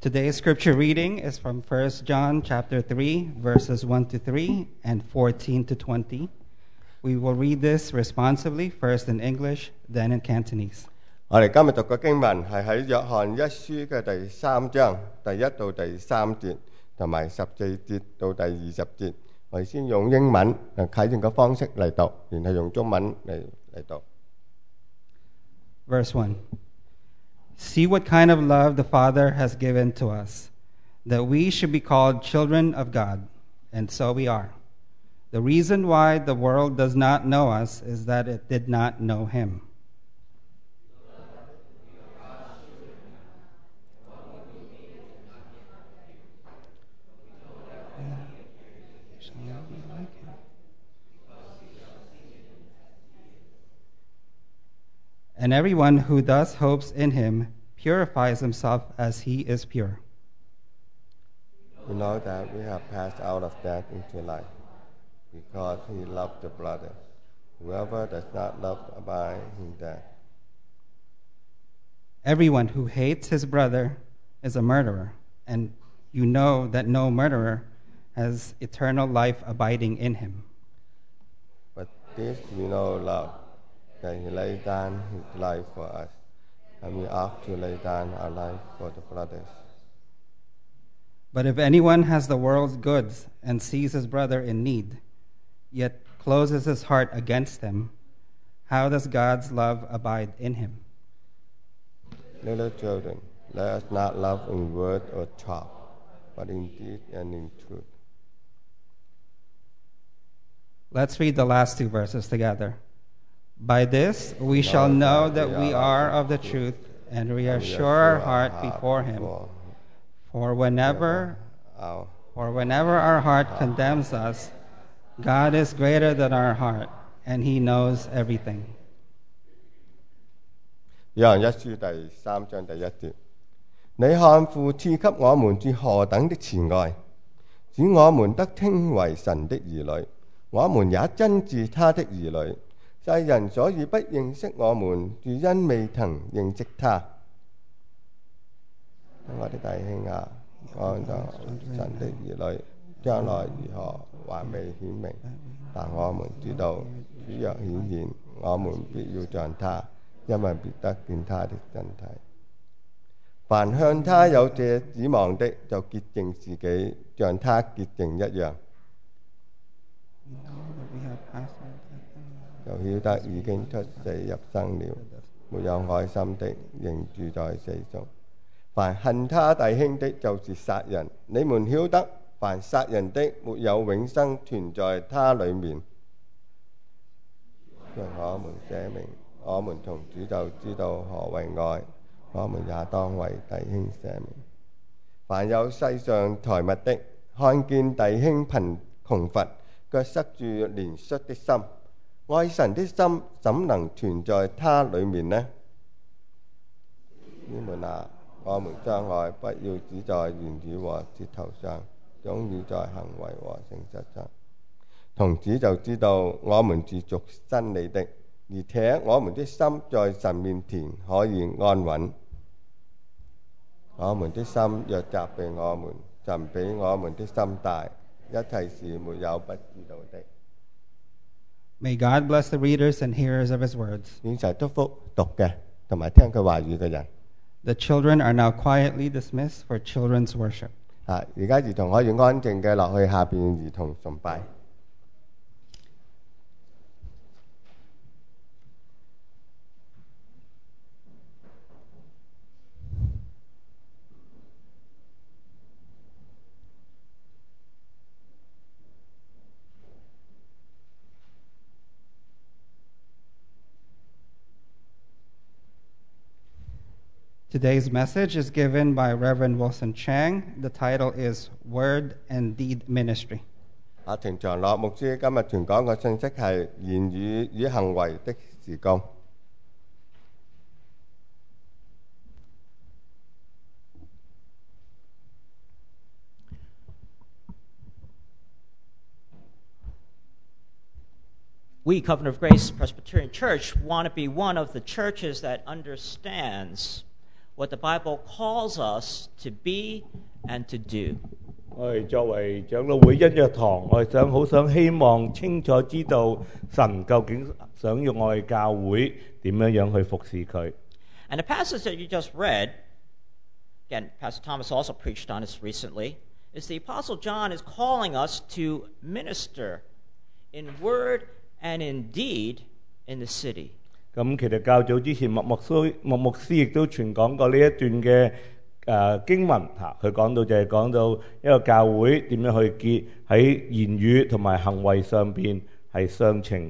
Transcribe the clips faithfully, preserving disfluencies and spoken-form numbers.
Today's scripture reading is from First John chapter three, verses one to three and fourteen to twenty. We will read this responsively, first in English, then in Cantonese. 我哋今日讀嘅經文係喺約翰一書嘅第三章第一到第三節，同埋十四節到第二十節。我哋先用英文誒啟正嘅方式嚟讀，然後用中文嚟嚟讀。 Verse one. See what kind of love the Father has given to us, that we should be called children of God, and so we are. The reason why the world does not know us is that it did not know him. And everyone who thus hopes in him purifies himself as he is pure. We know that we have passed out of death into life, because he loved the brother. Whoever does not love abides in death. Everyone who hates his brother is a murderer, and you know that no murderer has eternal life abiding in him. But this we know love, that he laid down his life for us, and we ought to lay down our life for the brothers. But if anyone has the world's goods and sees his brother in need, yet closes his heart against him, how does God's love abide in him? Little children, let us not love in word or talk, but in deed and in truth. Let's read the last two verses together. By this we shall know that we are of the truth, and reassure our heart before him. For whenever, for whenever our heart condemns us, God is greater than our heart, and he knows everything. 約翰一書第三章第一節，你看父賜給我們是何等的慈愛，使我們得稱為神的兒女，我們也真是他的兒女。世人所以不認識我們，是因未曾認識他。我的弟兄啊，按照神的兒女，將來如何還未顯明，但我們知道，主若顯現，我們必要像他，因為必得見他的真體。凡向他有這指望的，就潔淨自己，像他潔淨一樣。就曉得已經出死入生了，沒有愛心的仍住在死中。凡恨他弟兄的，就是殺人。你們曉得，凡殺人的，沒有永生存在他裡面。若我們捨命，我們從主就知道何為愛，我們也當為弟兄捨命。凡有世上財物的，看見弟兄貧窮乏，卻塞住憐恤的心，愛神的心怎能存在他裡面呢？你們啊，我們相愛，不要只在言語和舌頭上，總要在行為和誠實上。從此就知道我們是屬真理的，而且我們的心在神面前可以安穩。我們的心若責備我們，神比我們的心大，一切事沒有不知道的。 May God bless the readers and hearers of his words. 願神祝福讀嘅同埋聽佢話語嘅人。 The children are now quietly dismissed for children's worship. 啊，而家兒童可以安靜嘅落去下邊兒童崇拜。 Today's message is given by Reverend Wilson Chang. The title is Word and Deed Ministry. 啊，田長樂牧師今日傳講嘅信息係言語與行為的事工。 We, Covenant of Grace Presbyterian Church, want to be one of the churches that understands what the Bible calls us to be and to do. 我哋作為長老會恩約堂，我哋想好想希望清楚知道神究竟想要我哋教會點樣樣去服侍佢。 And the passage that you just read, again, Pastor Thomas also preached on this recently, is the Apostle John is calling us to minister in word and in deed in the city. 咁其實較早之前，麥牧師麥牧師亦都傳講過呢一段嘅誒、呃、經文嚇，佢講到就係講到一個教會點樣去結喺言語同埋行為上邊係相稱。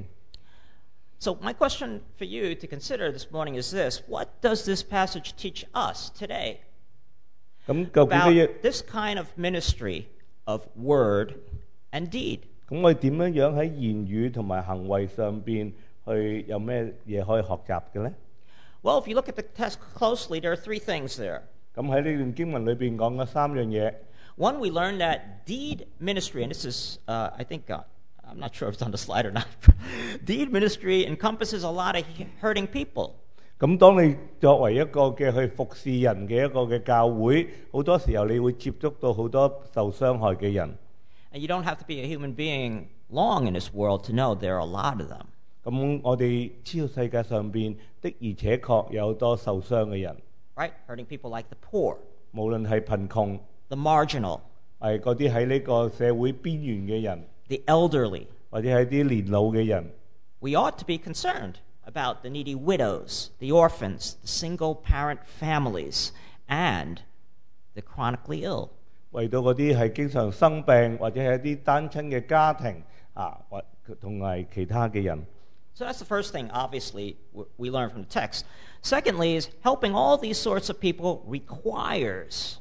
So my question for you to consider this morning is this: what does this passage teach us today 咁究竟 about 呢一 this kind of ministry of word and deed? 咁我哋點樣樣喺言語同埋行為上邊去有咩嘢可以學習嘅咧？ Well, if you look at the text closely, there are three things there. 咁喺呢段經文裏邊講嘅三樣嘢。 One, we learn that deed ministry, and this is, uh, I think, uh, I'm not sure if it's on the slide or not. Deed ministry encompasses a lot of hurting people. 咁當你作為一個嘅去服侍人嘅一個嘅教會，好多時候你會接觸到好多受傷害嘅人。 And you don't have to be a human being long in this world to know there are a lot of them. 咁我哋知道世界上邊的而且確有好多受傷嘅人， Right? Hurting people like the poor, 無論係貧窮， the marginal, 係嗰啲喺呢個社會邊緣嘅人， the elderly. 或者係啲年老嘅人。 We ought to be concerned about the needy widows, the orphans, the single-parent families, and the chronically ill. 為到嗰啲係經常生病或者係一啲單親嘅家庭啊，或同埋其他嘅人。 So that's the first thing, obviously, w- we learn from the text. Secondly is helping all these sorts of people requires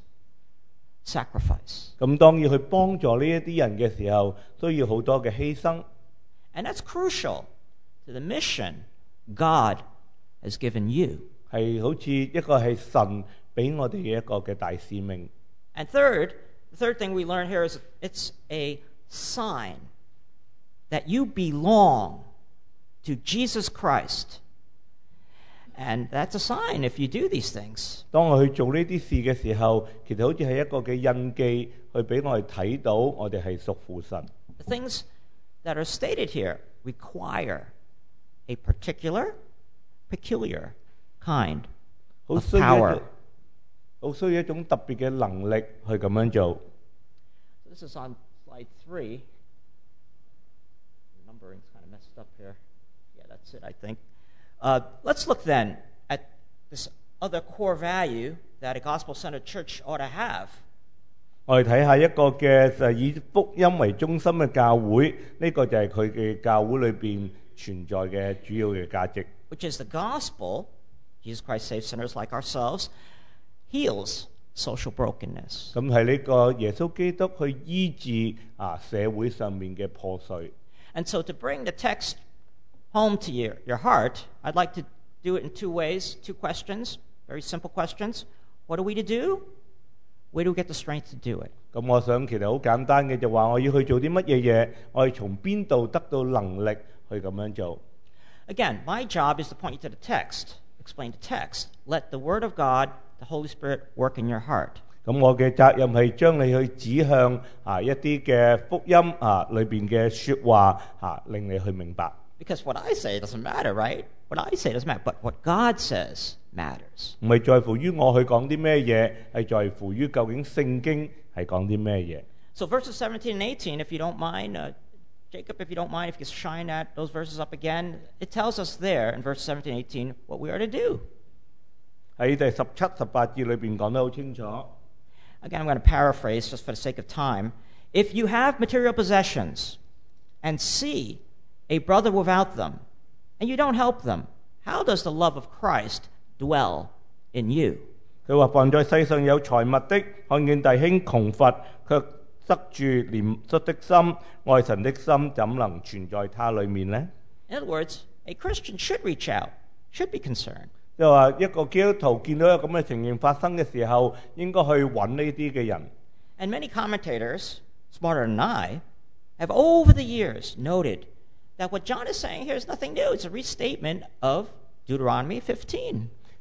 sacrifice. 咁當要去幫助呢一啲人嘅時候，需要好多嘅犧牲。 And that's crucial to the mission God has given you. 係好似一個係神俾我哋嘅一個嘅大使命。 And third, the third thing we learn here is it's a sign that you belong to Jesus Christ. And that's a sign if you do these things. 當我去做呢啲事嘅時候，其實好似係一個嘅印記，去俾我哋睇到我哋係屬乎神。 The things that are stated here require a particular, peculiar kind 好 of 需要一 power. 種好需要一種特別嘅能力去咁樣做。 This is on slide three. The numbering's kind of messed up here. Yeah, that's it, I think. Uh, let's look then at this other core value that a gospel-centered church ought to have. 我哋睇下一個嘅就係以福音為中心嘅教會，呢、個就係佢嘅教會裏邊存在嘅主要嘅價值。 Which is the gospel, Jesus Christ saves sinners like ourselves, heals social brokenness. 咁係呢個耶穌基督去醫治啊社會上面嘅破碎。 And so to bring the text home to your, your heart, I'd like to do it in two ways, two questions, very simple questions. What are we to do? Where do we get the strength to do it? 咁我想其實好簡單嘅，就話我要去做啲乜嘢嘢，我係從邊度得到能力去咁樣做。 Again, my job is to point you to the text, explain the text. Let the Word of God, the Holy Spirit, work in your heart. 咁我嘅責任係將你去指向啊一啲嘅福音啊裏邊嘅説話啊，令你去明白。 Because what I say doesn't matter, right? What I say doesn't matter, but what God says matters. 唔係在乎於我去講啲咩嘢，係在乎於究竟聖經係講啲咩嘢。 So verses seventeen and eighteen, if you don't mind, uh, Jacob, if you don't mind, if you could shine that, those verses up again, it tells us there in verses seventeen and eighteen what we are to do. 喺第十七、十八節裏邊講得好清楚。 Again, I'm going to paraphrase just for the sake of time. If you have material possessions and see a brother without them, and you don't help them, how does the love of Christ dwell in you? 佢話：凡在世上有財物的，看見弟兄窮乏，卻塞住憐恤的心，愛神的心，怎能存在他裏面呢？ In other words, a Christian should reach out, should be concerned. 即係話一個基督徒見到有咁嘅情形發生嘅時候，應該去揾呢啲嘅人。 And many commentators, smarter than I, have over the years noted that what John is saying here is nothing new. It's a restatement of Deuteronomy fifteen.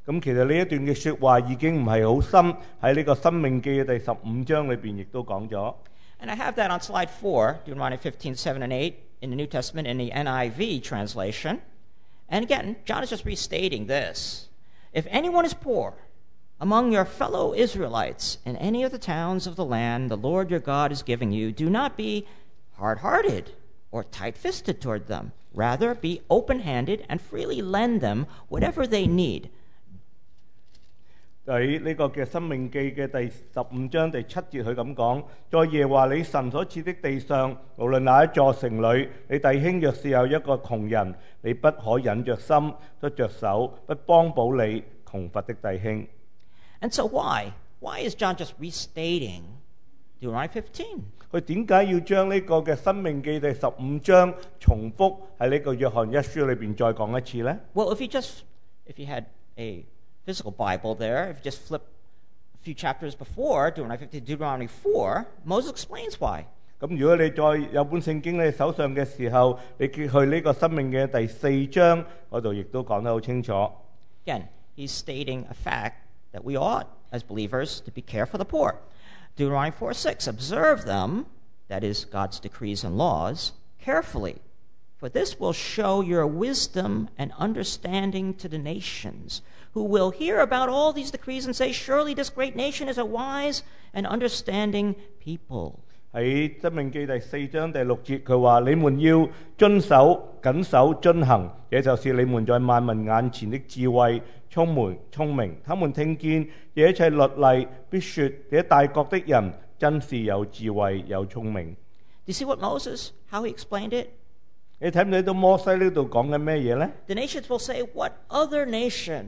咁其實呢一段嘅説話已經唔係好深，喺呢個《申命記》嘅第十五章裏邊亦都講咗。 And I have that on slide four, Deuteronomy fifteen, seven, and eight in the New Testament in the N I V translation. And again, John is just restating this. If anyone is poor among your fellow Israelites in any of the towns of the land the Lord your God is giving you, do not be hard-hearted or tight-fisted toward them. Rather, be open-handed and freely lend them whatever they need. 喺呢個嘅《申命記》嘅第十五章第七節，佢咁講：在耶和華你神所賜的地上，無論哪一座城裏，你弟兄若是有一個窮人，你不可忍着心，得着手，不幫補你窮乏的弟兄。 And so why? Why is John just restating Deuteronomy fifteen? 佢點解要將呢個嘅《申命記》第十五章重複喺呢個約翰一書裏邊再講一次呢？ Well, if you just, if you had a physical Bible there, if you just flip a few chapters before Deuteronomy fifteen, Deuteronomy four, Moses explains why. 咁如果你再有本聖經喺手上嘅時候，你揭去呢個《申命記》第四章嗰度，亦都講得好清楚。 Again, he's stating a fact that we ought, as believers, to be care for the poor. Deuteronomy four six, observe them, that is, God's decrees and laws, carefully, for this will show your wisdom and understanding to the nations, who will hear about all these decrees and say, surely this great nation is a wise and understanding people. 喺《申命記》第四章第六節，佢話：你們要遵守、謹守、遵行，這就是你們在萬民眼前的智慧、聰明、聰明。他們聽見這一切律例，必說：這大國的人真是有智慧、有聰明。 Do you see what Moses, how he explained it? 你睇唔睇到摩西呢度講緊咩嘢呢？ The nations will say, what other nation,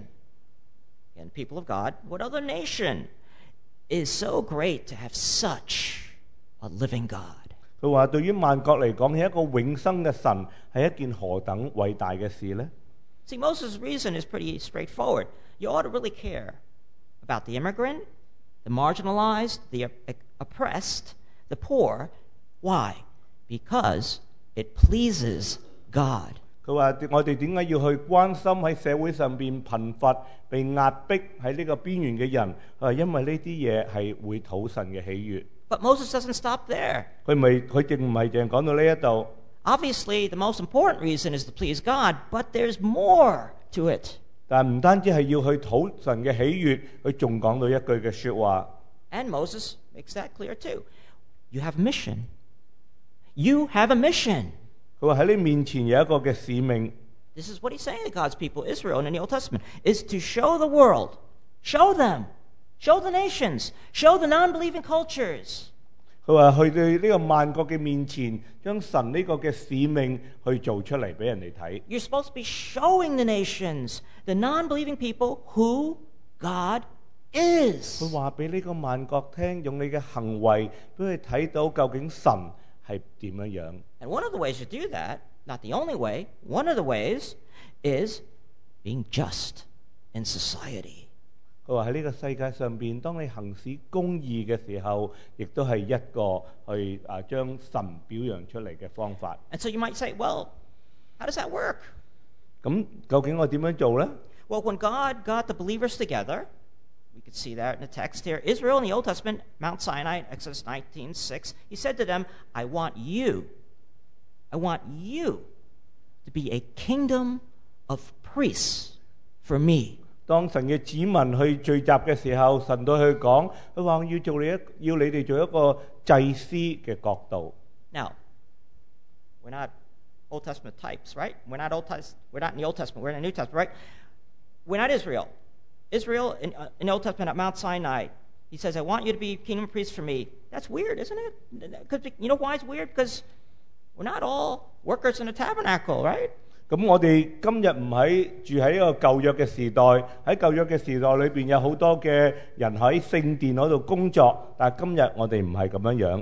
and people of God, what other nation is so great to have such a living God? 佢話對於萬國嚟講，係一個永生嘅神，係一件何等偉大嘅事呢？ See, Moses' reason is pretty straightforward. You ought to really care about the immigrant, the marginalized, the oppressed, the poor. Why? Because it pleases God. 佢話我哋點解要去關心喺社會上邊貧乏、被壓迫喺呢個邊緣嘅人？係因為呢啲嘢係會討神嘅喜悅。 But Moses doesn't stop there. 佢咪佢淨唔係淨講到呢一度。 Obviously, the most important reason is to please God, but there's more to it. 但唔單止係要去討神嘅喜悅，佢仲講到一句嘅説話。 And Moses makes that clear too. You have a mission. You have a mission. 佢話喺你面前有一個嘅使命。 This is what he's saying to God's people, Israel, in the Old Testament, is to show the world, show them, show the nations, show the non-believing cultures. 佢話去到呢個萬國嘅面前，將神呢個嘅使命去做出嚟俾人哋睇。 You're supposed to be showing the nations, the non-believing people, who God is. 佢話俾呢個萬國聽，用你嘅行為俾佢睇到究竟神係點樣樣。 And one of the ways to do that, not the only way, one of the ways is being just in society. 佢話喺呢個世界上邊，當你行使公義嘅時候，亦都係一個去啊將神表揚出嚟嘅方法。 And so you might say, well, how does that work? 咁究竟我點樣做呢？ Well, when God got the believers together, we could see that in the text here. Israel in the Old Testament, Mount Sinai, Exodus nineteen six, he said to them, I want you, I want you to be a kingdom of priests for me. 當神嘅子民去聚集嘅時候，神對佢講：佢話要做你一，要你哋做一個祭司嘅國度。 Now, we're not Old Testament types, right? We're not Old Test- We're not in the Old Testament. We're in the New Testament, right? We're not Israel. Israel in, uh, in the Old Testament at Mount Sinai, he says, "I want you to be kingdom priests for me." That's weird, isn't it? Because you know why it's weird? Because we're not all workers in a tabernacle, right? 咁我哋今日唔喺住喺一個舊約嘅時代，喺舊約嘅時代裏邊有好多嘅人喺聖殿嗰度工作，但係今日我哋唔係咁樣樣。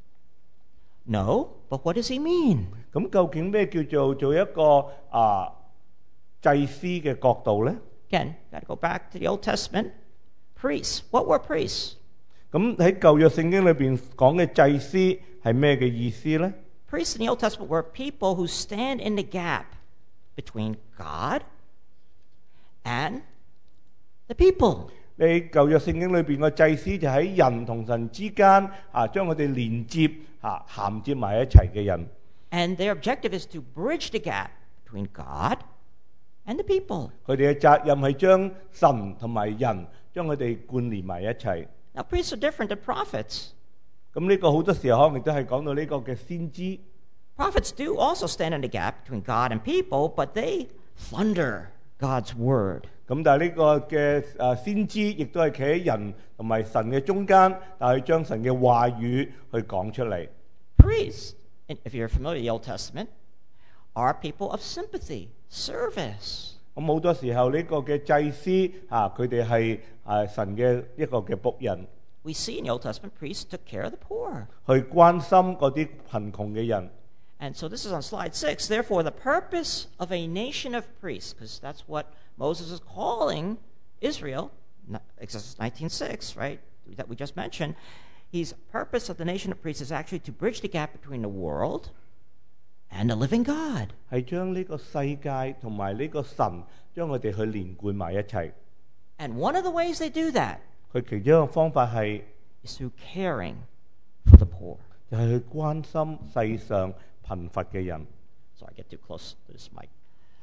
No, but what does he mean? 咁究竟咩叫做做一個啊祭司嘅角度咧？ Again, got to go back to the Old Testament. Priests. What were priests? 咁喺舊約聖經裏邊講嘅祭司係咩嘅意思咧？ Priests in the Old Testament were people who stand in the gap between God and the people. 你舊約聖經裏邊個祭司就喺人同神之間啊，將佢哋連接啊銜接埋一齊嘅人。 And their objective is to bridge the gap between God and the people. 佢哋嘅責任係將神同埋人將佢哋貫連埋一齊。 Now, priests are different than prophets. 咁呢個好多時候可能亦都係講到呢個嘅先知。 Prophets do also stand in the gap between God and people, but they thunder God's word. 咁但係呢個嘅誒先知亦都係企喺人同埋神嘅中間，但係將神嘅話語去講出嚟。 Priests, if you're familiar with the Old Testament, are people of sympathy, service. 咁好多時候呢個嘅祭司啊，佢哋係誒神嘅一個嘅僕人。 We see in the Old Testament priests took care of the poor. 去關心嗰啲貧窮嘅人。 And so this is on slide six. Therefore, the purpose of a nation of priests, because that's what Moses is calling Israel, Exodus nineteen six, right, that we just mentioned. His purpose of the nation of priests is actually to bridge the gap between the world and the living God. 係將呢個世界同埋呢個神，將佢哋去連貫埋一齊。 And one of the ways they do that 佢其中一個方法係 is through caring for the poor. 就係去關心世上貧乏嘅人。 So I get too close to this mic.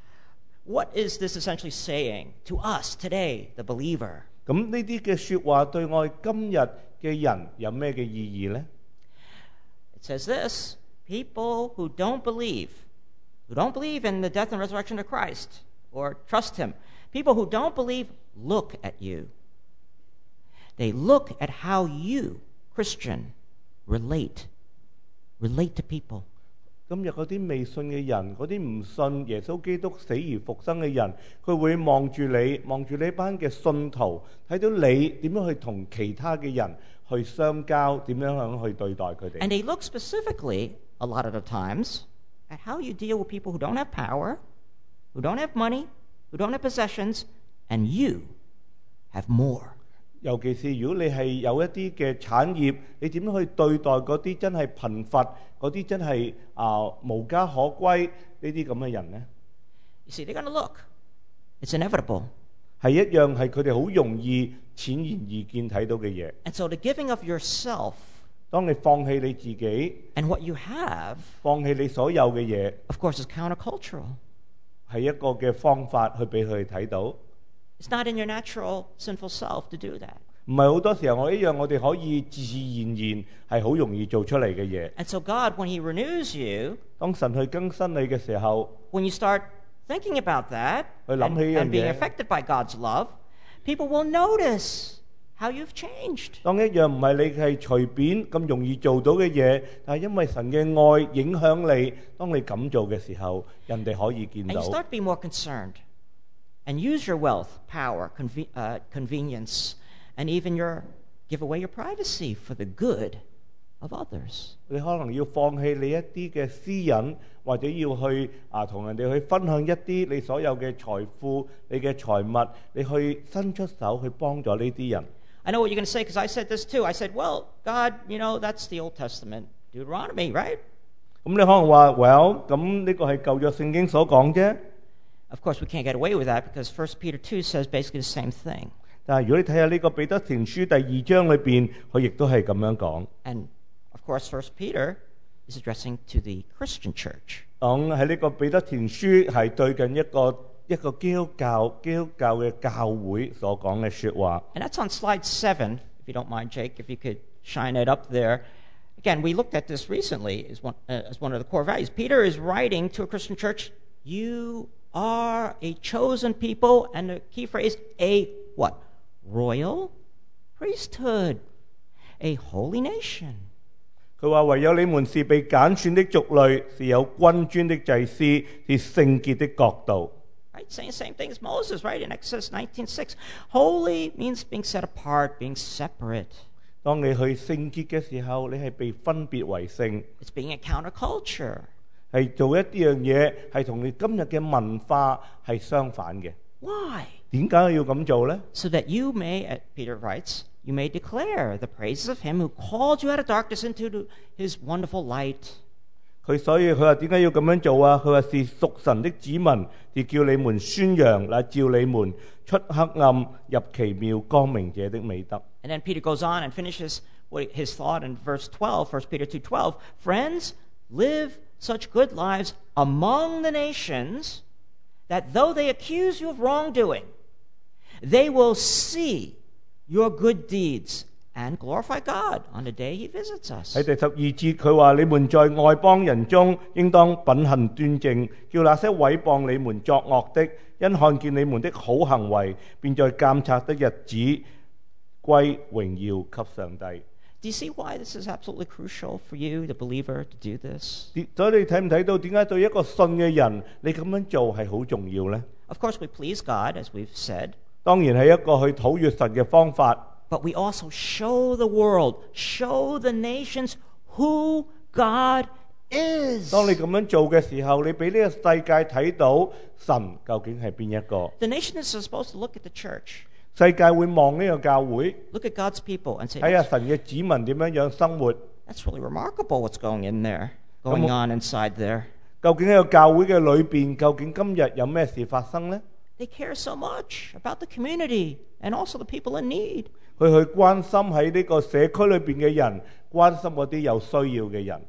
What is this essentially saying to us today, the believer? 咁呢啲嘅説話對我哋今日嘅人有咩嘅意義呢？ It says this: people who don't believe, who don't believe in the death and resurrection of Christ or trust Him, people who don't believe look at you. They look at how you, Christian, relate, relate to people. 今日嗰啲未信嘅人，嗰啲唔信耶穌基督死而復生嘅人，佢會望住你，望住呢班嘅信徒，睇到你點樣去同其他嘅人去相交，點樣樣去對待佢哋。 And they look specifically, a lot of the times, at how you deal with people who don't have power, who don't have money, who don't have possessions, and you have more. 尤其是如果你係有一啲嘅產業，你點樣去對待嗰啲真係貧乏、嗰啲真係啊、呃、無家可歸呢啲咁嘅人呢？ You see, they're going to look. It's inevitable. 係一樣係佢哋好容易淺然易見睇到嘅嘢。 And so the giving of yourself 當你放棄你自己， and what you have, 放棄你所有嘅嘢， of course, is countercultural. 係一個嘅方法去俾佢哋睇到。 It's not in your natural sinful self to do that. 唔係好多時候我一樣，我哋可以自自然然係好容易做出嚟嘅嘢。 And so God, when He renews you, 當神去更新你嘅時候， when you start thinking about that 去 and, 諗起呢樣 and being 嘢， affected by God's love, people will notice how you've changed. 當一樣唔係你係隨便咁容易做到嘅嘢，但係因為神嘅愛影響你，當你咁做嘅時候，人哋可以見 And 到。 you start to be more concerned and use your wealth, power, conve- uh, convenience, and even your give away your privacy for the good of others. 你可能要放棄你一啲嘅私隱，或者要去啊同人哋去分享一啲你所有嘅財富、你嘅財物，你去伸出手去幫助呢啲人。 I know what you're going to say because I said this too. I said, well, God, you know, that's the Old Testament, Deuteronomy, right? 咁你可能話 ，well， 咁呢個係舊約聖經所講啫。 Of course, we can't get away with that because First Peter two says basically the same thing. 但係如果你睇下呢個彼得前書第二章裏邊，佢亦都係咁樣講。 And of course, First Peter is addressing to the Christian church. 講喺呢個彼得前書係對緊一個一個基督教基督教嘅教會所講嘅説話。 And that's on slide seven, if you don't mind, Jake, if you could shine it up there. Again, we looked at this recently as one, uh, as one of the core values. Peter is writing to a Christian church, you are a chosen people, and the key phrase, a what? Royal priesthood, a holy nation. 佢話唯有你們是被揀選的族類，是有君尊的祭司，是聖潔的國度。 Right? Saying the same thing as Moses, right? In Exodus nineteen six. Holy means being set apart, being separate. 當你去聖潔嘅時候，你係被分別為聖， It's being a counterculture. 係做一啲樣嘢係同你今日嘅文化係相反嘅。 Why? 點解要咁做呢？ So that you may, as Peter writes, you may declare the praises of him who called you out of darkness into his wonderful light. 佢所以佢話點解要咁樣做啊？佢話是屬神的子民，是叫你們宣揚乃照你們出黑暗入奇妙光明者的美德。 And then Peter goes on and finishes his thought in verse twelve, First Peter two twelve. Friends, live such good lives among the nations that though they accuse you of wrongdoing, they will see your good deeds and glorify God on the day He visits us. 喺第十二節佢話：你們在外邦人中應當品行端正，叫那些毀謗你們作惡的，因看見你們的好行為，便在監察的日子歸榮耀給上帝。 Do you see why this is absolutely crucial for you, the believer, to do this? 所以你睇唔睇到點解對一個信嘅人，你咁樣做係好重要呢？ Of course, we please God, as we've said. 當然係一個去討悅神嘅方法。 But we also show the world, show the nations who God is. 當你咁樣做嘅時候，你俾呢個世界睇到神究竟係邊一個。 The nations are supposed to look at the church, 世界會望呢個教會， look at God's people, and say, 睇下神嘅子民點樣樣生活。 that's really remarkable what's going in there, going on inside there. 究竟喺個教會嘅裏邊，究竟今日有咩事發生呢？ They care so much about the community and also the people in need. 佢去關心喺呢個社區裏邊嘅人，關心嗰啲有需要嘅人。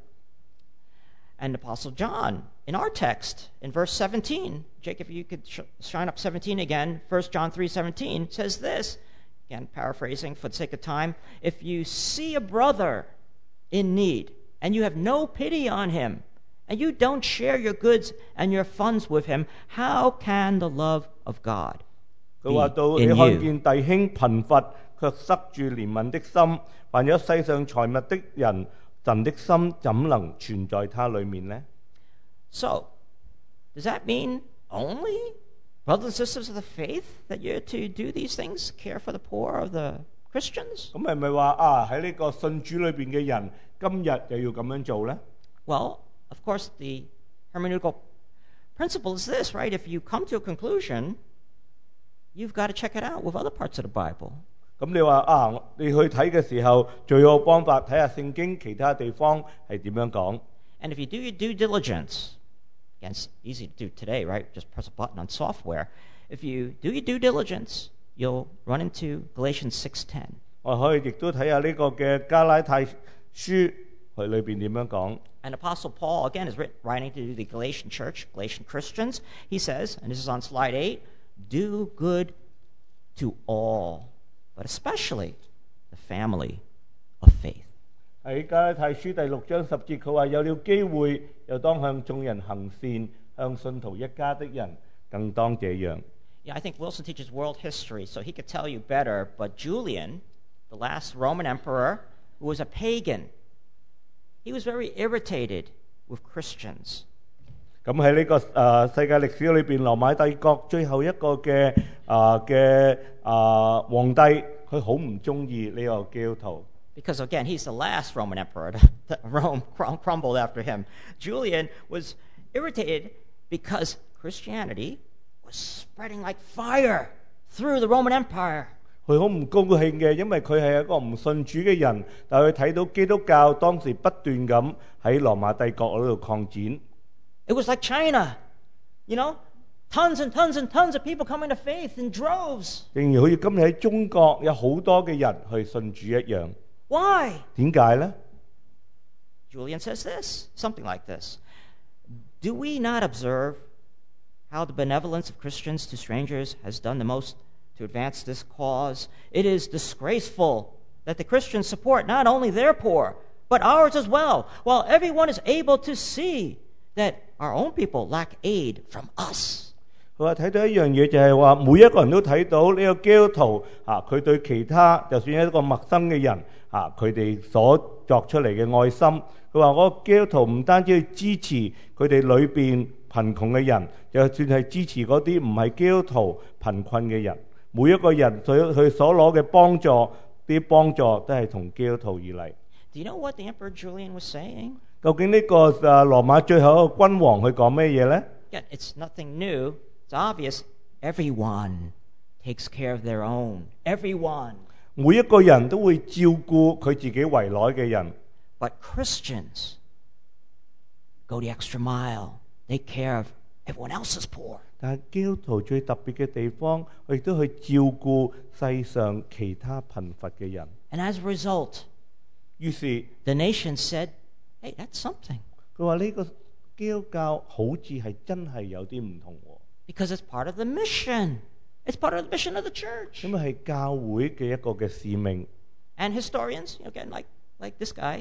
And Apostle John, in our text, in verse seventeen, Jake, if you could sh- shine up seventeen again, First John three seventeen says this, again paraphrasing for the sake of time, if you see a brother in need and you have no pity on him, and you don't share your goods and your funds with him, how can the love of God 佢話 be 到你 in 看 you? 見弟兄貧乏，卻塞住憐憫的心，凡有世上財物的人，神的心怎能存在他裏面呢？ So, does that mean only brothers and sisters of the faith that you're to do these things, care for the poor of the Christians? 咁係咪話啊喺呢個信主裏邊嘅人，今日就要咁樣做呢？ Well, of course, the hermeneutical principle is this, right? If you come to a conclusion, you've got to check it out with other parts of the Bible. 咁你話啊，你去睇嘅時候，最好嘅方法睇下聖經其他地方係點樣講。 And if you do your due diligence, again, it's easy to do today, right? Just press a button on software. If you do your due diligence, you'll run into Galatians six ten. 我可以亦都睇下呢個嘅加拉太書佢裏邊點樣講。 And Apostle Paul, again, is writ- writing to the Galatian church, Galatian Christians. He says, and this is on slide eight, do good to all, but especially the family of faith. 喺加拉太書第六章十節，佢話有了機會，又當向眾人行善，向信徒一家的人更當這樣。 Yeah, I think Wilson teaches world history, so he could tell you better, but Julian, the last Roman emperor, who was a pagan, he was very irritated with Christians. 咁喺呢個誒、呃、世界歷史裏邊，羅馬帝國最後一個嘅啊嘅啊皇帝，佢好唔中意呢個基督徒。 Because again, he's the last Roman emperor. Rome crumbled after him. Julian was irritated because Christianity was spreading like fire through the Roman Empire. 佢好唔高興嘅，因為佢係一個唔信主嘅人，但係佢睇到基督教當時不斷咁喺羅馬帝國嗰度擴展。 It was like China, you know, tons and tons and tons of people coming to faith in droves. 正如好似今日喺中國有好多嘅人去信主一樣。 Why? 點解呢？ Julian says this, something like this. Do we not observe how the benevolence of Christians to strangers has done the most to advance this cause? It is disgraceful that the Christians support not only their poor, but ours as well, while everyone is able to see that our own people lack aid from us. 佢話睇到一樣嘢就係話，每一個人都睇到呢個基督徒啊，佢對其他就算一個陌生嘅人啊，佢哋所作出嚟嘅愛心。佢話我基督徒唔單止去支持佢哋裏邊貧窮嘅人，就算係支持嗰啲唔係基督徒貧困嘅人。每一個人佢佢所攞嘅幫助，啲幫助都係同基督徒而嚟。 Do you know what the Emperor Julian was saying? 究竟呢個誒羅馬最後一個君王佢講咩嘢呢？ Again, it's nothing new. It's obvious. Everyone takes care of their own. Everyone. 每一個人都會照顧佢自己圍內嘅人。 But Christians go the extra mile. Take care of everyone else's poor. 但係基督徒最特別嘅地方，佢亦都去照顧世上其他貧乏嘅人。 And as a result, 於是 the nation said, hey, that's something. 佢話呢個基督教好似係真係有啲唔同喎。 Because it's part of the mission. It's part of the mission of the church. 咁係教會嘅一個嘅使命。 And historians, again, like, like this guy,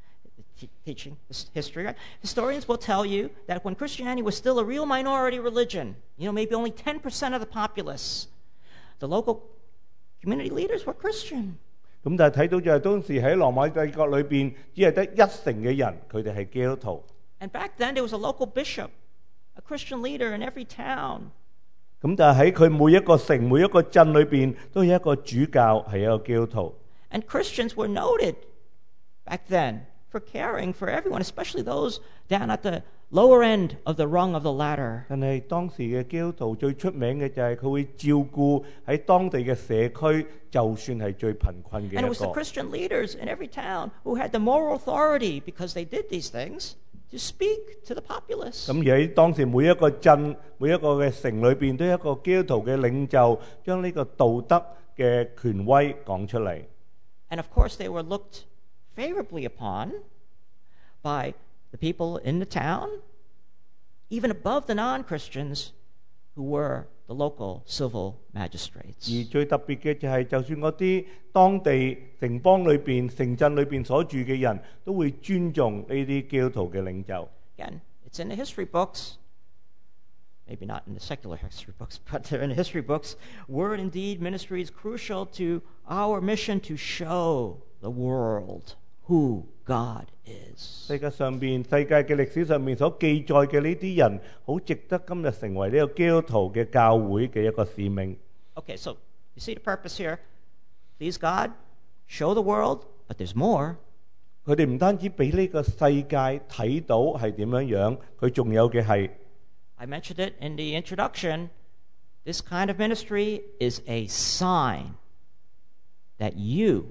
t- teaching history, right? Historians will tell you that when Christianity was still a real minority religion, you know, maybe only ten percent of the populace, the local community leaders were Christian. 咁但係睇到就係當時喺羅馬帝國裏邊，只係得一成嘅人佢哋係基督徒。 And back then there was a local bishop, a Christian leader in every town. 咁但係喺佢每一個城、每一個鎮裏邊，都有一個主教係一個基督徒。 And Christians were noted back then for caring for everyone, especially those down at the lower end of the rung of the ladder. 但係當時嘅基督徒最出名嘅就係佢會照顧喺當地嘅社區，就算係最貧困嘅 And it 一 was the 個。 Christian leaders in every town who had the moral authority, because they did these things, to speak to the populace. 咁而喺當時每一個鎮、每一個嘅城裏邊，都有一個基督徒嘅領袖，將呢個道德嘅權威講出嚟。 And of course, they were looked favorably upon by the people in the town, even above the non-Christians who were the local civil magistrates. 而最特別嘅就係，就算嗰啲當地城邦裏邊、城鎮裏邊所住嘅人，都會尊重呢啲基督徒嘅領袖。 Again, it's in the history books, maybe not in the secular history books, but they're in the history books. Word indeed ministry is crucial to our mission to show the world who God is. 世界上邊、世界嘅歷史上面所記載嘅呢啲人，好值得今日成為呢個基督徒嘅教會嘅一個使命。 Okay, so you see the purpose here. Please God, show the world, but there's more. 佢哋唔單止俾呢個世界睇到係點樣樣，佢仲有嘅係。 I mentioned it in the introduction. This kind of ministry is a sign that you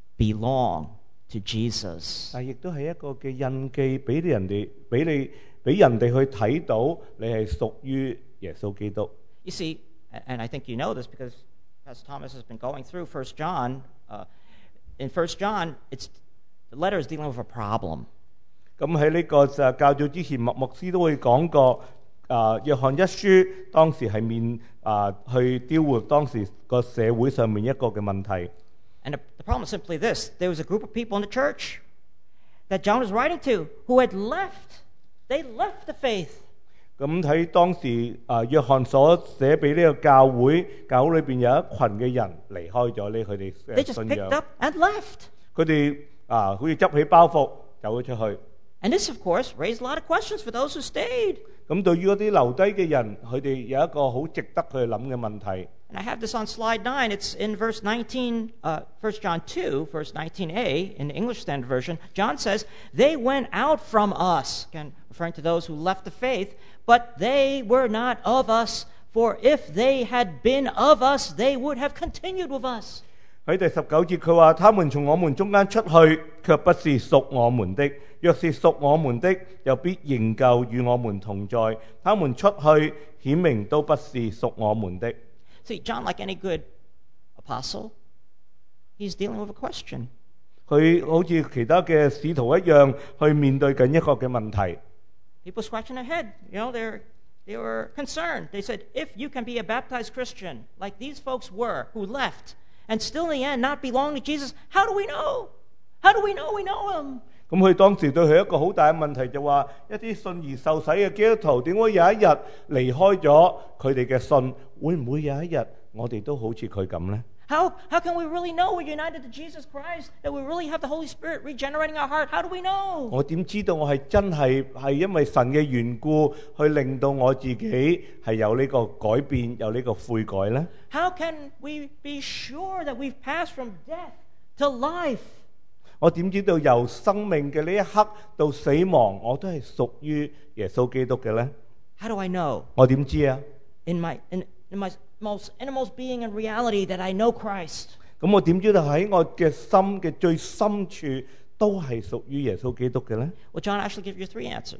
belong to Jesus. 但亦都係一個嘅印記，俾人哋俾你俾人哋去睇到你係屬於耶穌基督。 You see, and I think you know this because Pastor Thomas has been going through First John. Uh, in First John, it's the letter is dealing with a problem. 咁喺呢個就教導之前，麥牧師都會講過。啊，約翰一書當時係面啊去雕活當時個社會上面一個嘅問題。 And the, the problem is simply this: there was a group of people in the church that John was writing to who had left. They left the faith. 咁喺當時啊，約翰所寫俾呢個教會，教會裏邊有一群嘅人離開咗呢佢哋 They 嘅 just 信 picked 仰。 up and left. 佢哋啊，好似執起包袱走咗出去。 And this, of course, raised a lot of questions for those who stayed. 咁對於嗰啲留低嘅人，佢哋有一個好值得佢諗嘅問題。 And I have this on slide nine. It's in verse nineteen, uh, First John two, verse nineteen a, in the English Standard Version. John says, "They went out from us," again referring to those who left the faith, "but they were not of us. For if they had been of us, they would have continued with us." 喺第十九節佢話：他們從我們中間出去，卻不是屬我們的；若是屬我們的，又必仍舊與我們同在。他們出去，顯明都不是屬我們的。 See, John, like any good apostle, he's dealing with a question. 佢好似其他嘅使徒一樣，去面對緊一個嘅問題。 People scratching their head. You know, they're, they were concerned. They said, if you can be a baptized Christian, like these folks were, who left, and still in the end not belong to Jesus, how do we know? How do we know we know him? 咁佢當時對佢一個好大嘅問題就話：一啲信而受洗嘅基督徒點會有一日離開咗佢哋嘅信？會唔會有一日我哋都好似佢咁呢？ How, how can we really know we're united to Jesus Christ, that we really have the Holy Spirit regenerating our heart? How do we know? 我點知道我係真係係因為神嘅緣故，去令到我自己係有呢個改變，有呢個悔改呢？ How can we be sure that we've passed from death to life? 我點知道由生命嘅呢一刻到死亡，我都係屬於耶穌基督嘅呢？ How do I know? 我點知啊？ In my, in, in my most innermost being and reality that I know Christ. 咁我點知道喺我嘅心嘅最深處都係屬於耶穌基督嘅呢？ Well, John actually gives you three answers.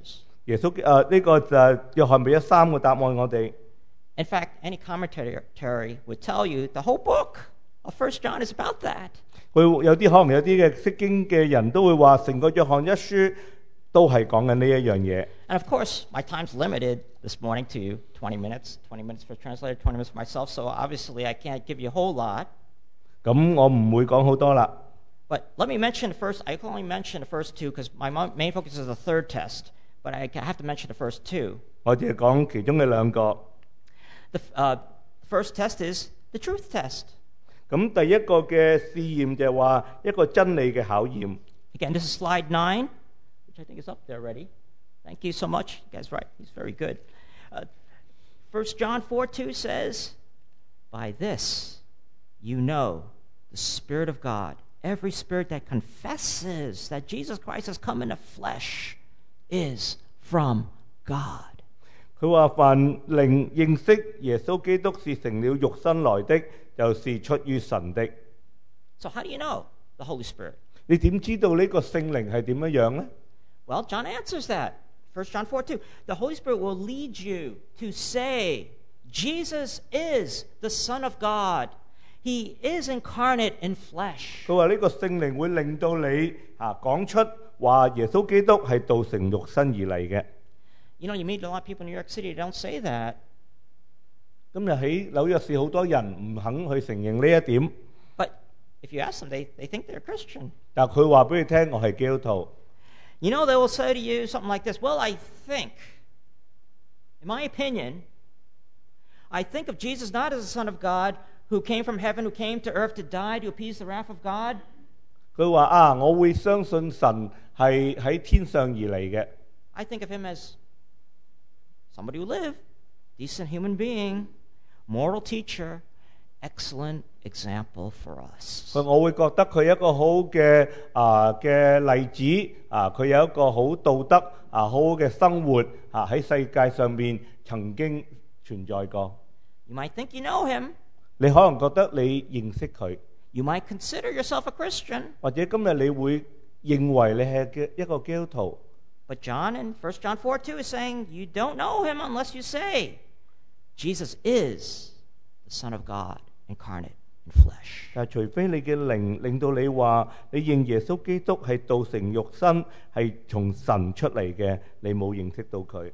耶穌誒呢個就係約翰俾咗三個答案我哋。 In fact, any commentary would tell you the whole book of First John is about that. 佢有啲可能有啲嘅識經嘅人都會話，成個約翰一書都係講緊呢一樣嘢。 And of course, my time's limited this morning to twenty minutes, twenty minutes for translator, twenty minutes for myself, so obviously I can't give you a whole lot. 咁我唔會講好多啦。 But let me mention the first, I can only mention the first two because my mo- main focus is the third test, but I have to mention the first two. 我淨係講其中嘅兩個。 The uh, first test is the truth test. 咁第一個嘅試驗就係話一個真理嘅考驗。 Again, this is slide nine, which I think is up there already. Thank you so much. You guys right. He's very good. Uh, First John four two says, by this you know the Spirit of God. Every spirit that confesses that Jesus Christ has come in the flesh is from God. 佢話凡靈認識耶穌基督是成了肉身來的，就是出於神的。 So how do you know the Holy Spirit? 你點知道呢個聖靈係點樣樣呢？ Well, John answers that. First John four two. The Holy Spirit will lead you to say, Jesus is the Son of God. He is incarnate in flesh. 佢話呢個聖靈會令到你啊講出話耶穌基督係道成肉身而嚟嘅。 You know, you meet a lot of people in New York City, they don't say that. 今日喺紐約市好多人唔肯去承認呢一點， But if you ask them, they, they think they're Christian. 但佢話俾你聽，我係基督徒。 You know, they will say to you something like this, well, I think, in my opinion, I think of Jesus not as the Son of God who came from heaven, who came to earth to die to appease the wrath of God. 佢話啊，我會相信神係喺天上而嚟嘅。 I think of him as somebody who lived, decent human being, moral teacher, excellent example for us. 佢我會覺得佢一個好嘅啊嘅例子啊，佢有一個好道德啊好好嘅生活啊喺世界上面曾經存在過。 You might think you know him. 你可能覺得你認識佢， You might consider yourself a Christian. 或者今日你會認為你係嘅一個基督徒。 But John in First John four two is saying you don't know him unless you say, Jesus is the Son of God incarnate in flesh. 但係除非你嘅靈令到你話你認耶穌基督係道成肉身，係從神出嚟嘅，你冇認識到佢。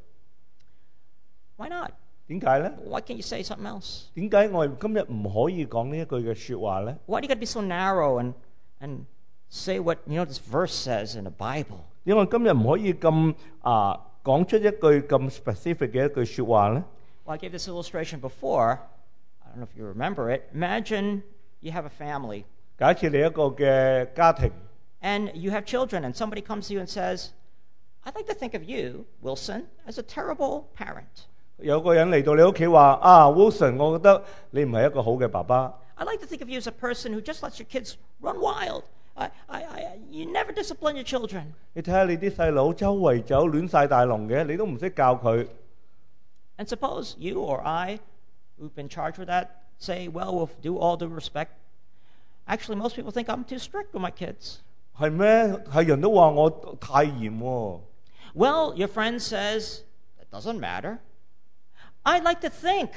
Why not? 點解呢？ Why can't you say something else? 點解我哋今日唔可以講呢一句嘅説話呢？ Why do you got to be so narrow and, and say what, you know, this verse says in the Bible? 因為今日唔可以咁啊講出一句咁 specific 嘅一句説話呢？ Well, I gave this illustration before. I don't know if you remember it. Imagine you have a family 假設你一個嘅家庭， and you have children and somebody comes to you and says, I'd like to think of you, Wilson, as a terrible parent. 有個人嚟到你屋企話啊 Wilson， 我覺得你唔係一個好嘅爸爸。 I'd like to think of you as a person who just lets your kids run wild. I, I, I, you never discipline your children. 你睇下你啲細佬周圍走亂晒大龍嘅，你都唔識教佢。 And suppose you or I, who've been charged with that, say, well, with due all due respect, actually most people think I'm too strict with my kids. 係咩？係人都話我太嚴喎。 Well, your friend says, it doesn't matter. I'd like to think.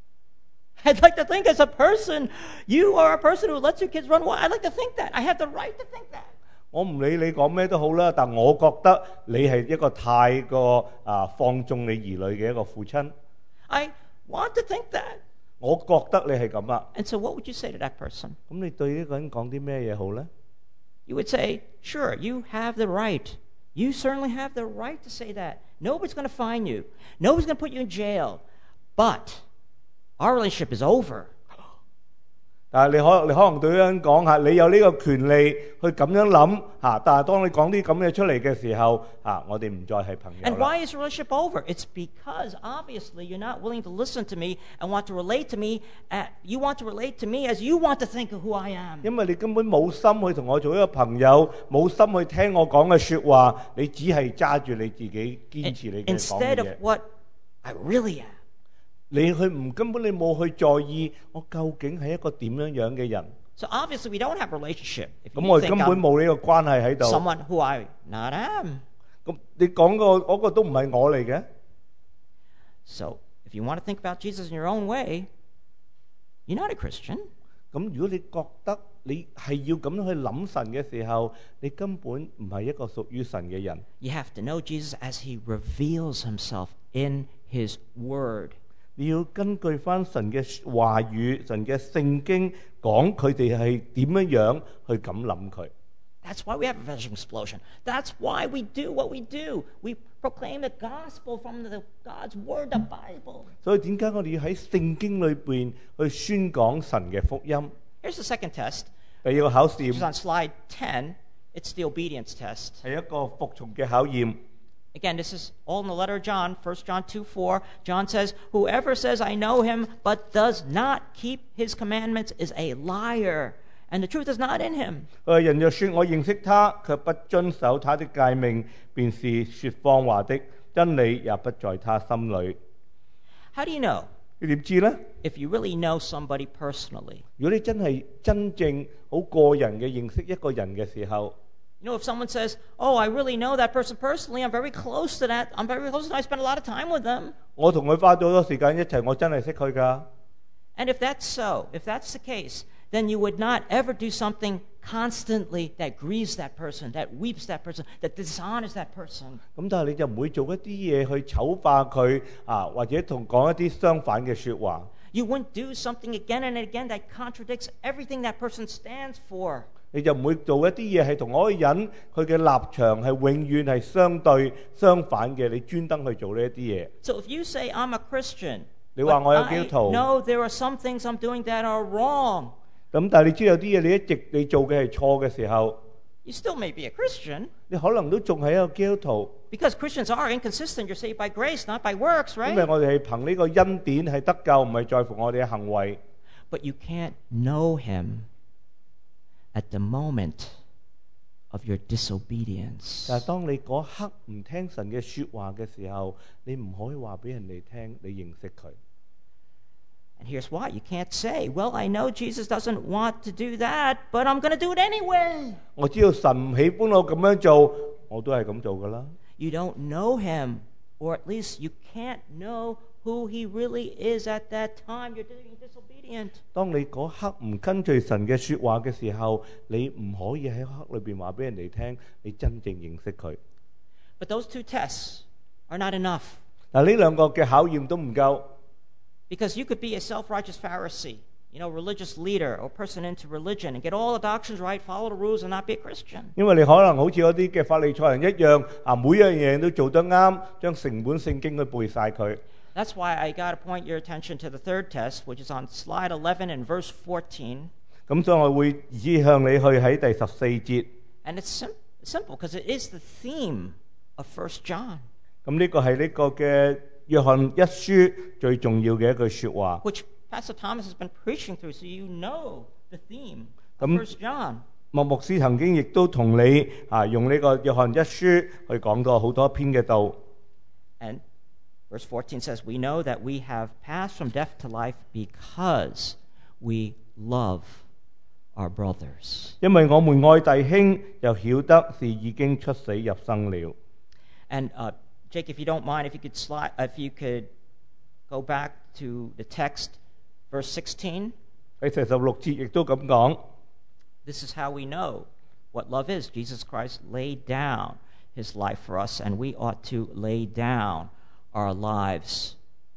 I'd like to think as a person, you are a person who lets your kids run wild. I'd like to think that. I have the right to think that. 我唔理你講咩都好啦，但我覺得你係一個太過啊放縱你兒女嘅一個父親。 I want to think that. 我覺得你係咁啊。 And so what would you say to that person? 咁你對呢個人講啲咩嘢好呢？ You would say, sure, you have the right. You certainly have the right to say that. Nobody's going to fine you. Nobody's going to put you in jail. But our relationship is over. 但係你可你可能對嗰人講下，你有呢個權利去咁樣諗嚇，但係當你講啲咁嘅出嚟嘅時候嚇，我哋唔再係朋友 And 啦。 why is the relationship over? It's because obviously you're not willing to listen to me and want to relate to me. At, you want to relate to me as you want to think of who I am. 因為你根本冇心去同我做一個朋友，冇心去聽我講嘅説話，你只係揸住你自己堅持你嘅講嘅 Instead of 嘢。 what I really am. 你去唔根本你冇去在意我究竟係一個點樣樣嘅人， So obviously we don't have a relationship. If 咁 you 我哋 think 根本 I'm 冇呢個關係喺度。 someone who I not am. 咁你講個嗰個都唔係我嚟嘅。 So if you want to think about Jesus in your own way, you're not a Christian. 咁如果你覺得你係要咁樣去諗神嘅時候，你根本唔係一個屬於神嘅人。 You have to know Jesus as he reveals himself in his word. 你要根據翻神嘅話語、神嘅聖經講佢哋係點樣樣去咁諗佢。 That's why we have a vision explosion. That's why we do what we do. We proclaim the gospel from the, God's word, the Bible. 所以點解我哋要喺聖經裏邊去宣講神嘅福音？ Here's the second test, 第二個考 which is 試 on slide ten. It's the obedience test. 係一個服從嘅考驗。 Again, this is all in the letter of John, First John two four. John says, whoever says, I know him, but does not keep his commandments is a liar, and the truth is not in him. 誒人若說我認識他，卻不遵守他的誡命，便是説謊話的，真理也不在他心裏。 How do you know? 你點知呢？ If you really know somebody personally. 如果你真係真正好個人嘅認識一個人嘅時候， You know, if someone says, oh, I really know that person personally, I'm very close to that, I'm very close to them, I spend a lot of time with them. 我同佢花咗好多時間一齊，我真係識佢㗎。 And if that's so, if that's the case, then you would not ever do something constantly that grieves that person, that weeps that person, that dishonors that person. 咁但係你就唔會做一啲嘢去醜化佢啊，或者同講一啲相反嘅説話。 You wouldn't do something again and again that contradicts everything that person stands for. 你就唔會做一啲嘢係同嗰個人佢嘅立場係永遠係相對相反嘅，你專登去做呢一啲嘢。 So if you say, I'm a Christian, 你話 but 我有基 I 督徒， know there are some things I'm doing that are wrong, 咁但係你知道有啲嘢你一直你做嘅係錯嘅時候， you still may be a Christian. 你可能都仲係一個基督徒， Because Christians are inconsistent. You're saved by grace, not by works, 因為 right? 我哋係憑呢個恩典係得救，唔係在乎我哋嘅行為。 But you can't know him at the moment of your disobedience. 但係當你嗰刻唔聽神嘅説話嘅時候，你唔可以話俾人哋聽你認識佢。 And here's why. You can't say, well, I know Jesus doesn't want to do that, but I'm going to do it anyway. 我知道神唔喜歡我咁樣做，我都係咁做噶啦。 You don't know him, or at least you can't know who he really is at that time. You're being disobedient. 當你嗰刻唔跟隨神嘅説話嘅時候，你唔可以喺刻裏邊話俾人哋聽你真正認識佢。 But those two tests are not enough. 嗱，呢兩個嘅考驗都唔夠。 Because you could be a self-righteous Pharisee, you know, religious leader or person into religion and get all the doctrines right, follow the rules, and not be a Christian. 因為你可能好似嗰啲嘅法利賽人一樣，啊，每樣嘢都做得啱，將成本聖經去背晒佢。 That's why I got to point your attention to the third test, which is on slide eleven and verse fourteen. 咁所以我會指向你去喺第十四節。 And it's sim- simple because it is the theme of First John, 咁呢個係呢個嘅約翰一書最重要嘅一句説話。 which Pastor Thomas has been preaching through, so you know the theme of Um, First John. 莫牧師曾經亦都同你啊用呢個約翰一書去講過好多篇嘅道。 And verse fourteen says, we know that we have passed from death to life because we love our brothers. 因為我們愛弟兄，又曉得是已經出死入生了。 And uh, Jake, if you don't mind, if you could slide, if you could go back to the text, verse sixteen. 喺第十六節亦都咁講。 This is how we know what love is. Jesus Christ laid down his life for us, and we ought to lay down our lives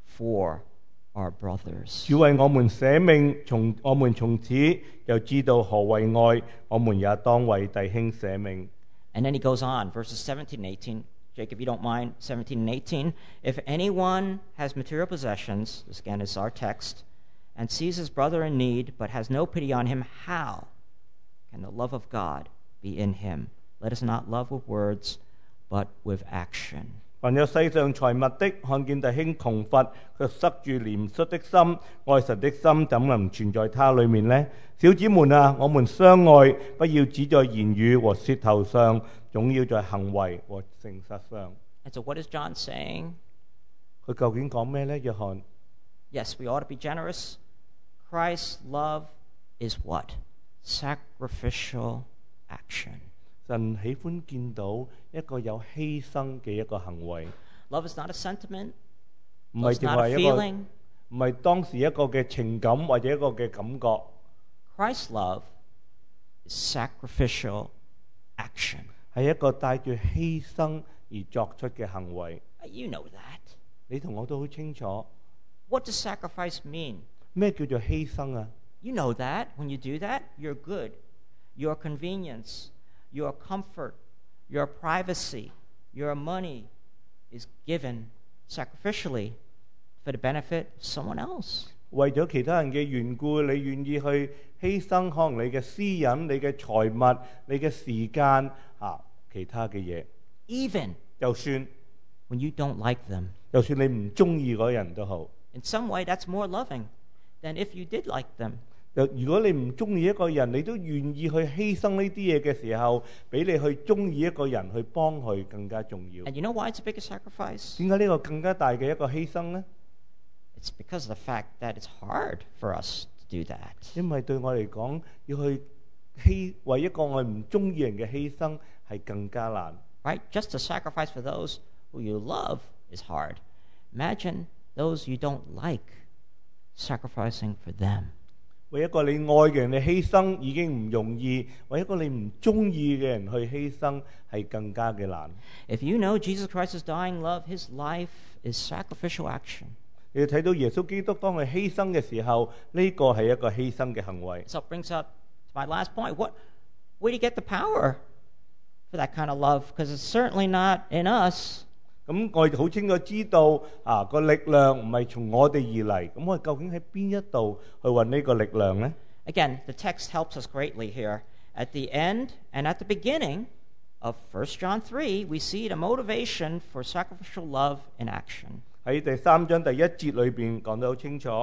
for our brothers. 主為我們捨命，從我們從此又知道何為愛，我們也當為弟兄捨命。 And then he goes on, verses seventeen and eighteen. Jake, if you don't mind, seventeen and eighteen. If anyone has material possessions, this again is our text, and sees his brother in need, but has no pity on him, how can the love of God be in him? Let us not love with words, but with action. 凡有世上財物的，看見弟兄窮乏，卻塞住憐恤的心，愛神的心怎能存在他裏面呢？小子們啊，我們相愛，不要只在言語和舌頭上，總要在行為和誠實上。 And so what is John saying? 佢究竟講咩呢？約翰 Yes, we ought to be generous. Christ's love is what? Sacrificial action. 神喜歡見到一個有犧牲嘅一個行為， Love is not a sentiment. 唔 Love 係 is 淨 not 係 a 一個， feeling. 唔係當時一個嘅情感或者一個嘅感覺。 Christ's love is sacrificial action. 係一個帶住犧牲而作出嘅行為。 You know that. 你同我都好清楚 What does sacrifice mean? 咩叫做犧牲啊？ You know that. When you do that, your good, your convenience, your comfort, your privacy, your money is given sacrificially for the benefit of someone else. 為咗其他人嘅緣故，你願意去犧牲可能你嘅私隱、你嘅財物、你嘅時間啊，其他嘅嘢。 Even 就算 when you don't like them. 就算你唔中意嗰人都好。 In some way, that's more loving than if you did like them. 如果你唔中意一個人，你都願意去犧牲呢啲嘢嘅時候，比你去中意一個人去幫佢更加重要。 And you know why it's a bigger sacrifice? 點解呢個更加大嘅一個犧牲呢？ It's because of the fact that it's hard for us to do that. 因為對我嚟講，要去犧為一個我唔中意人嘅犧牲係更加難。 Right? Just to sacrifice for those who you love is hard. Imagine those you don't like sacrificing for them. 為一個你愛嘅人嘅犧牲已經唔容易，為一個你唔中意嘅人去犧牲係更加嘅難。 If you know Jesus Christ's dying love, his life is sacrificial action. 你要睇到耶穌基督當佢犧牲嘅時候，呢個係一個犧牲嘅行為。 So it brings up my last point. What, where do you get the power for that kind of love? Because it's certainly not in us. 咁我哋好清楚知道啊，個力量唔係從我哋而嚟。咁我哋究竟喺邊一度去揾呢個力量呢？ Again, the text helps us greatly here. At the end and at the beginning of First John three, we see the motivation for sacrificial love in action. 喺第三章第一節裏邊講得好清楚。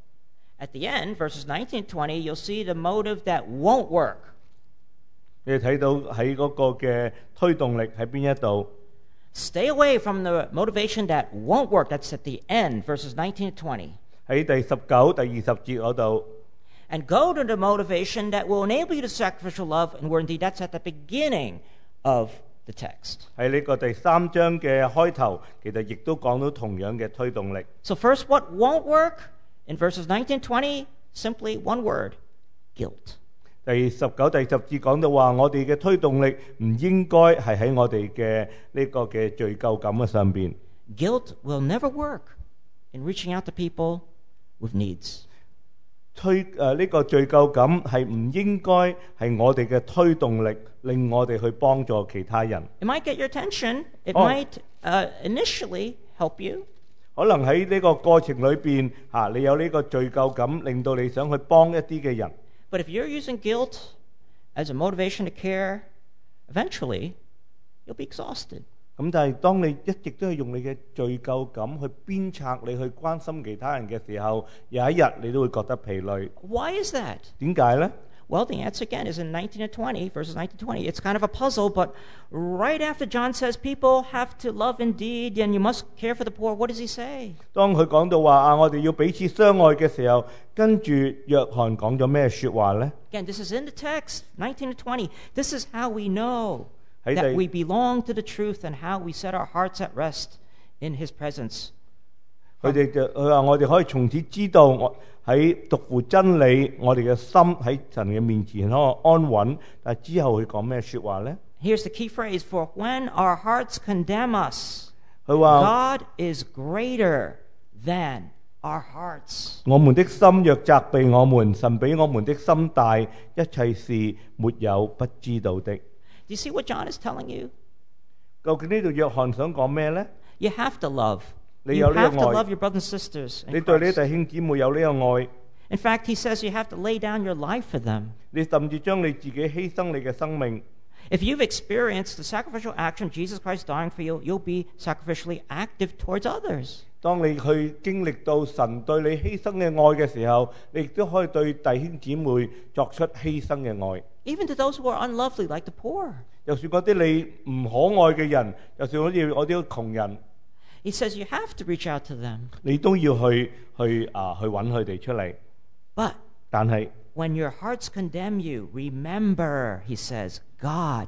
At the end, verses nineteen and twenty, you'll see the motive that won't work. 你哋睇到喺嗰個嘅推動力喺邊一度？ Stay away from the motivation that won't work. That's at the end, verses nineteen and twenty. 喺第十九、第二十節嗰度。 And go to the motivation that will enable you to sacrificial love, and where indeed that's at the beginning of the text. 喺呢個第三章嘅開頭，其實亦都講到同樣嘅推動力。 So first, what won't work? In verses nineteen and twenty, simply one word, guilt. 第十九、第十節講到話，我哋嘅推動力唔應該係喺我哋嘅呢個嘅罪疚感嘅上邊。 Guilt will never work in reaching out to people with needs. 推誒呢個罪疚感係唔應該係我哋嘅推動力，令我哋去幫助其他人。 It might get your attention. It Oh. might uh, initially help you. 可能喺呢個過程裏邊嚇，你有呢個罪疚感，令到你想去幫一啲嘅人。 But if you're using guilt as a motivation to care, eventually you'll be exhausted. 咁但係當你一直都係用你嘅罪疚感去鞭策你去關心其他人嘅時候，有一日你都會覺得疲累。 Why is that? 點解呢？ Well, the answer again is in nineteen and twenty, verses nineteen and twenty. It's kind of a puzzle, but right after John says people have to love indeed and you must care for the poor, what does he say? 當佢講到話啊，我哋要彼此相愛嘅時候，跟住約翰講咗咩説話呢？ Again, this is in the text, nineteen and twenty. This is how we know 喺 that 第 we belong to the truth and how we set our hearts at rest in his presence. 佢哋就佢話：我哋可以從此知道，我喺獨乎真理，我哋嘅心喺神嘅面前可以安穩。但係之後佢講咩説話呢？ Here's the key phrase, for when our hearts condemn us, 佢話： God is greater than our hearts. 我們的心若責備我們，神比我們的心大，一切事沒有不知道的。 Do you see what John is telling you? 究竟呢度約翰想講咩呢？ You have to love. 你 You 有呢個 have to 愛。 love your brothers and sisters 你 in 對你 Christ. 弟兄姊妹有呢個愛， In fact, he says you have to lay down your life for them. 你甚至將你自己犧牲你嘅生命。 If you've experienced the sacrificial action of Jesus Christ dying for you, you'll be sacrificially active towards others. 當你去經歷到神對你犧牲嘅愛嘅時候，你亦都可以對弟兄姊妹作出犧牲嘅愛。 Even to those who are unlovely, like the poor. 就算嗰啲你唔可愛嘅人，就算好似我啲窮人， He says you have to reach out to them. 你都要去去啊去揾佢哋出嚟。 But 但係 when your hearts condemn you, remember, he says, God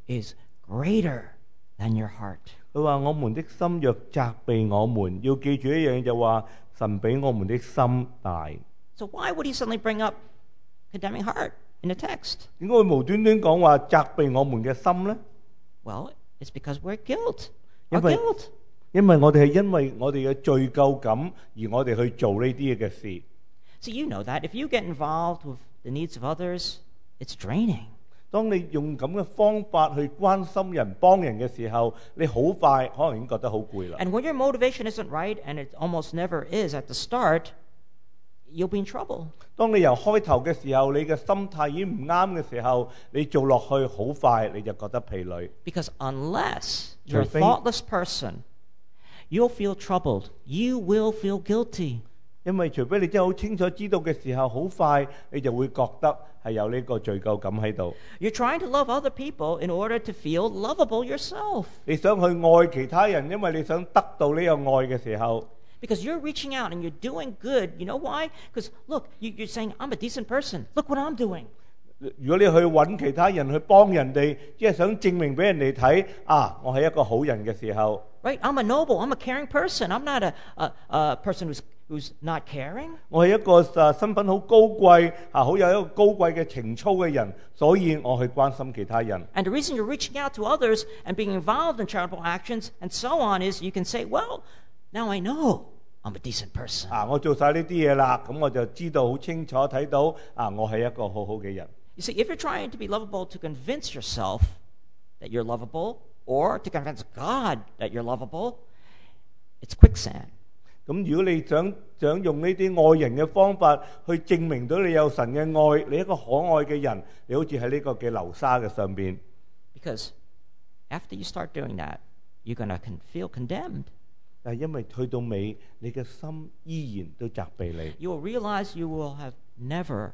is greater than your heart. 佢話我們的心若責備我們，要記住一樣嘢就話神比我們的心大。 So why would he suddenly bring up condemning heart in the text? 點解會無端端講話責備我們嘅心呢？ Well, it's because we're guilt. 因 Our 為 guilt. 因為我哋係因為我哋嘅罪疚感而我哋去做呢啲嘅事。 So you know that if you get involved with the needs of others, it's draining. 當你用咁嘅方法去關心人、幫人嘅時候，你好快可能已經覺得好攰啦。 And when your motivation isn't right, and it almost never is at the start, you'll be in trouble. 當你由開頭嘅時候，你嘅心態已經唔啱嘅時候，你做落去好快你就覺得疲累。 Because unless you're a 除非- thoughtless person, you'll feel troubled. You will feel guilty. 因為除非你真係好清楚知道嘅時候，好快你就會覺得係有呢個罪疚感喺度。 You're trying to love other people in order to feel lovable yourself. 你想去愛其他人，因為你想得到呢個愛嘅時候， Because you're reaching out and you're doing good. You know why? Because look, you, you're saying, I'm a decent person. Look what I'm doing. 如果你去揾其他人去幫人哋，即係想證明俾人哋睇啊，我係一個好人嘅時候， Right? I'm a noble. I'm a caring person. I'm not a, a, a person who's, who's not caring. 我係一個誒身份好高貴啊，好有一個高貴嘅情操嘅人，所以我去關心其他人。 And the reason you're reaching out to others and being involved in charitable actions and so on is you can say, well, now I know I'm a decent person. 啊，我做晒呢啲嘢啦，咁我就知道好清楚睇到啊，我係一個好好嘅人。 You see, if you're trying to be lovable to convince yourself that you're lovable or to convince God that you're lovable, it's quicksand. 咁如果你想想用呢啲愛人嘅方法去證明到你有神嘅愛，你一個可愛嘅人，你好似喺呢個嘅流沙嘅上邊。 Because after you start doing that, you're going to con- feel condemned. 但係因為去到尾，你嘅心依然都責備你。 You will realize you will have never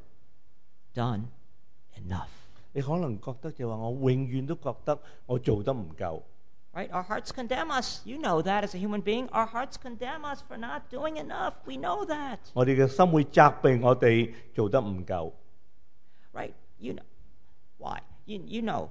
done enough. 你可能覺得就話我永遠都覺得我做得唔夠。 Right? Our hearts condemn us. You know that as a human being. Our hearts condemn us for not doing enough. We know that. 我哋嘅心會責備我哋做得唔夠。 Right? You know. Why? You, you know.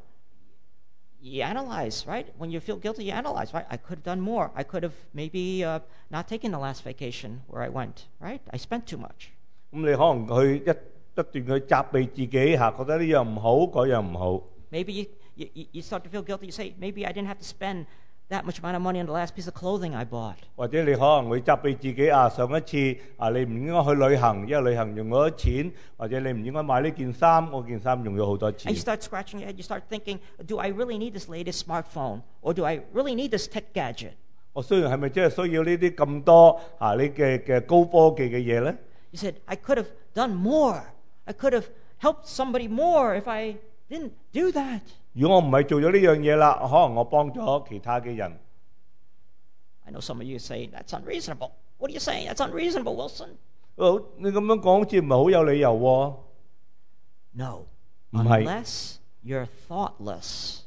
You analyze, right? When you feel guilty, you analyze, right? I could have done more. I could have maybe uh, not taken the last vacation where I went, right? I spent too much. 咁你可能去一不斷去責備自己嚇，覺得呢樣唔好，嗰樣唔好。 Maybe you, you, you start to feel guilty. You say, maybe I didn't have to spend that much amount of money on the last piece of clothing I bought. 或者你可能會責備自己啊，上一次啊你唔應該去旅行，因為旅行用咗錢，或者你唔應該買呢件衫，嗰件衫用咗好多 And 錢。 you start scratching your head. You start thinking, do I really need this latest smartphone? Or do I really need this tech gadget? 我雖然係咪真係需要呢啲咁多啊呢嘅嘅高科技嘅嘢咧？ You said, I could have done more. I could have helped somebody more if I didn't do that. 如果我唔係做咗呢樣嘢啦，可能我幫咗其他嘅人。 I know some of you say, that's unreasonable. What are you saying? That's unreasonable, Wilson. 好，你咁樣講好似唔係好有理由喎。 No. 唔係。 Unless you're thoughtless,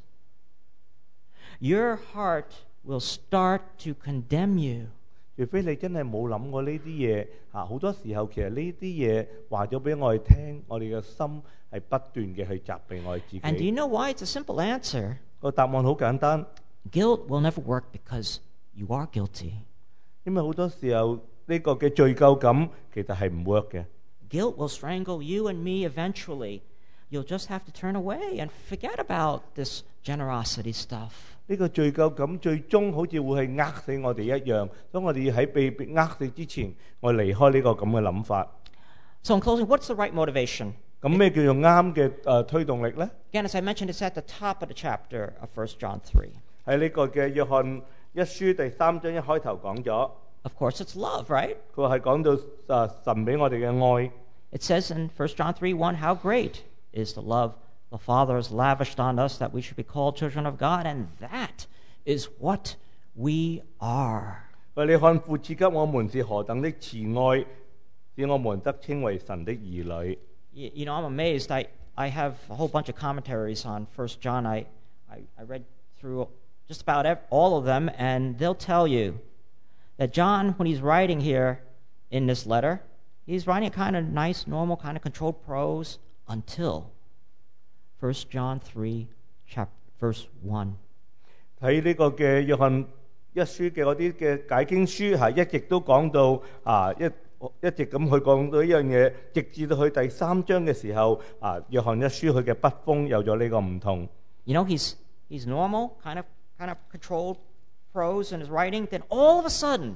your heart will start to condemn you. 除非你真係冇諗過呢啲嘢嚇，好多時候其實呢啲嘢話咗俾我哋聽，我哋嘅心係不斷嘅去責備我哋自 And do 己。 you know why? It's a simple answer. 個答案好簡單， Guilt will never work because you are guilty. 因為好多時候呢個嘅罪疚感其實係唔 work 嘅。 Guilt will strangle you and me eventually. You'll just have to turn away and forget about this generosity stuff. 呢個罪疚感最終好似會係呃死我哋一樣，所以我哋要喺被被呃死之前，我離開呢個咁嘅諗法。 So in closing, what's the right motivation? 咁咩叫做啱嘅誒推動力呢？ Again, as I mentioned, it's at the top of the chapter of First John three. 喺呢個嘅約翰一書第三章一開頭講咗， Of course, it's love, right? 佢係講到誒神俾我哋嘅愛。 It says in First John three one, how great is the love the Father has lavished on us that we should be called children of God, and that is what we are. 喂，你看父賜給我們是何等的慈愛，使我們得稱為神的兒女。 You, you know, I'm amazed. I, I have a whole bunch of commentaries on First John. I, I, I read through just about ev- all of them, and they'll tell you that John, when he's writing here in this letter, he's writing kind of nice, normal, kind of controlled prose until First John three, chapter, verse one. 睇呢個嘅約翰一書嘅嗰啲嘅解經書係一直都講到啊一一直咁去講到呢樣嘢，直至到去第三章嘅時候啊，約翰一書佢嘅筆鋒有咗呢個唔同。 You know, he's he's normal, kind of kind of controlled prose in his writing. Then all of a sudden,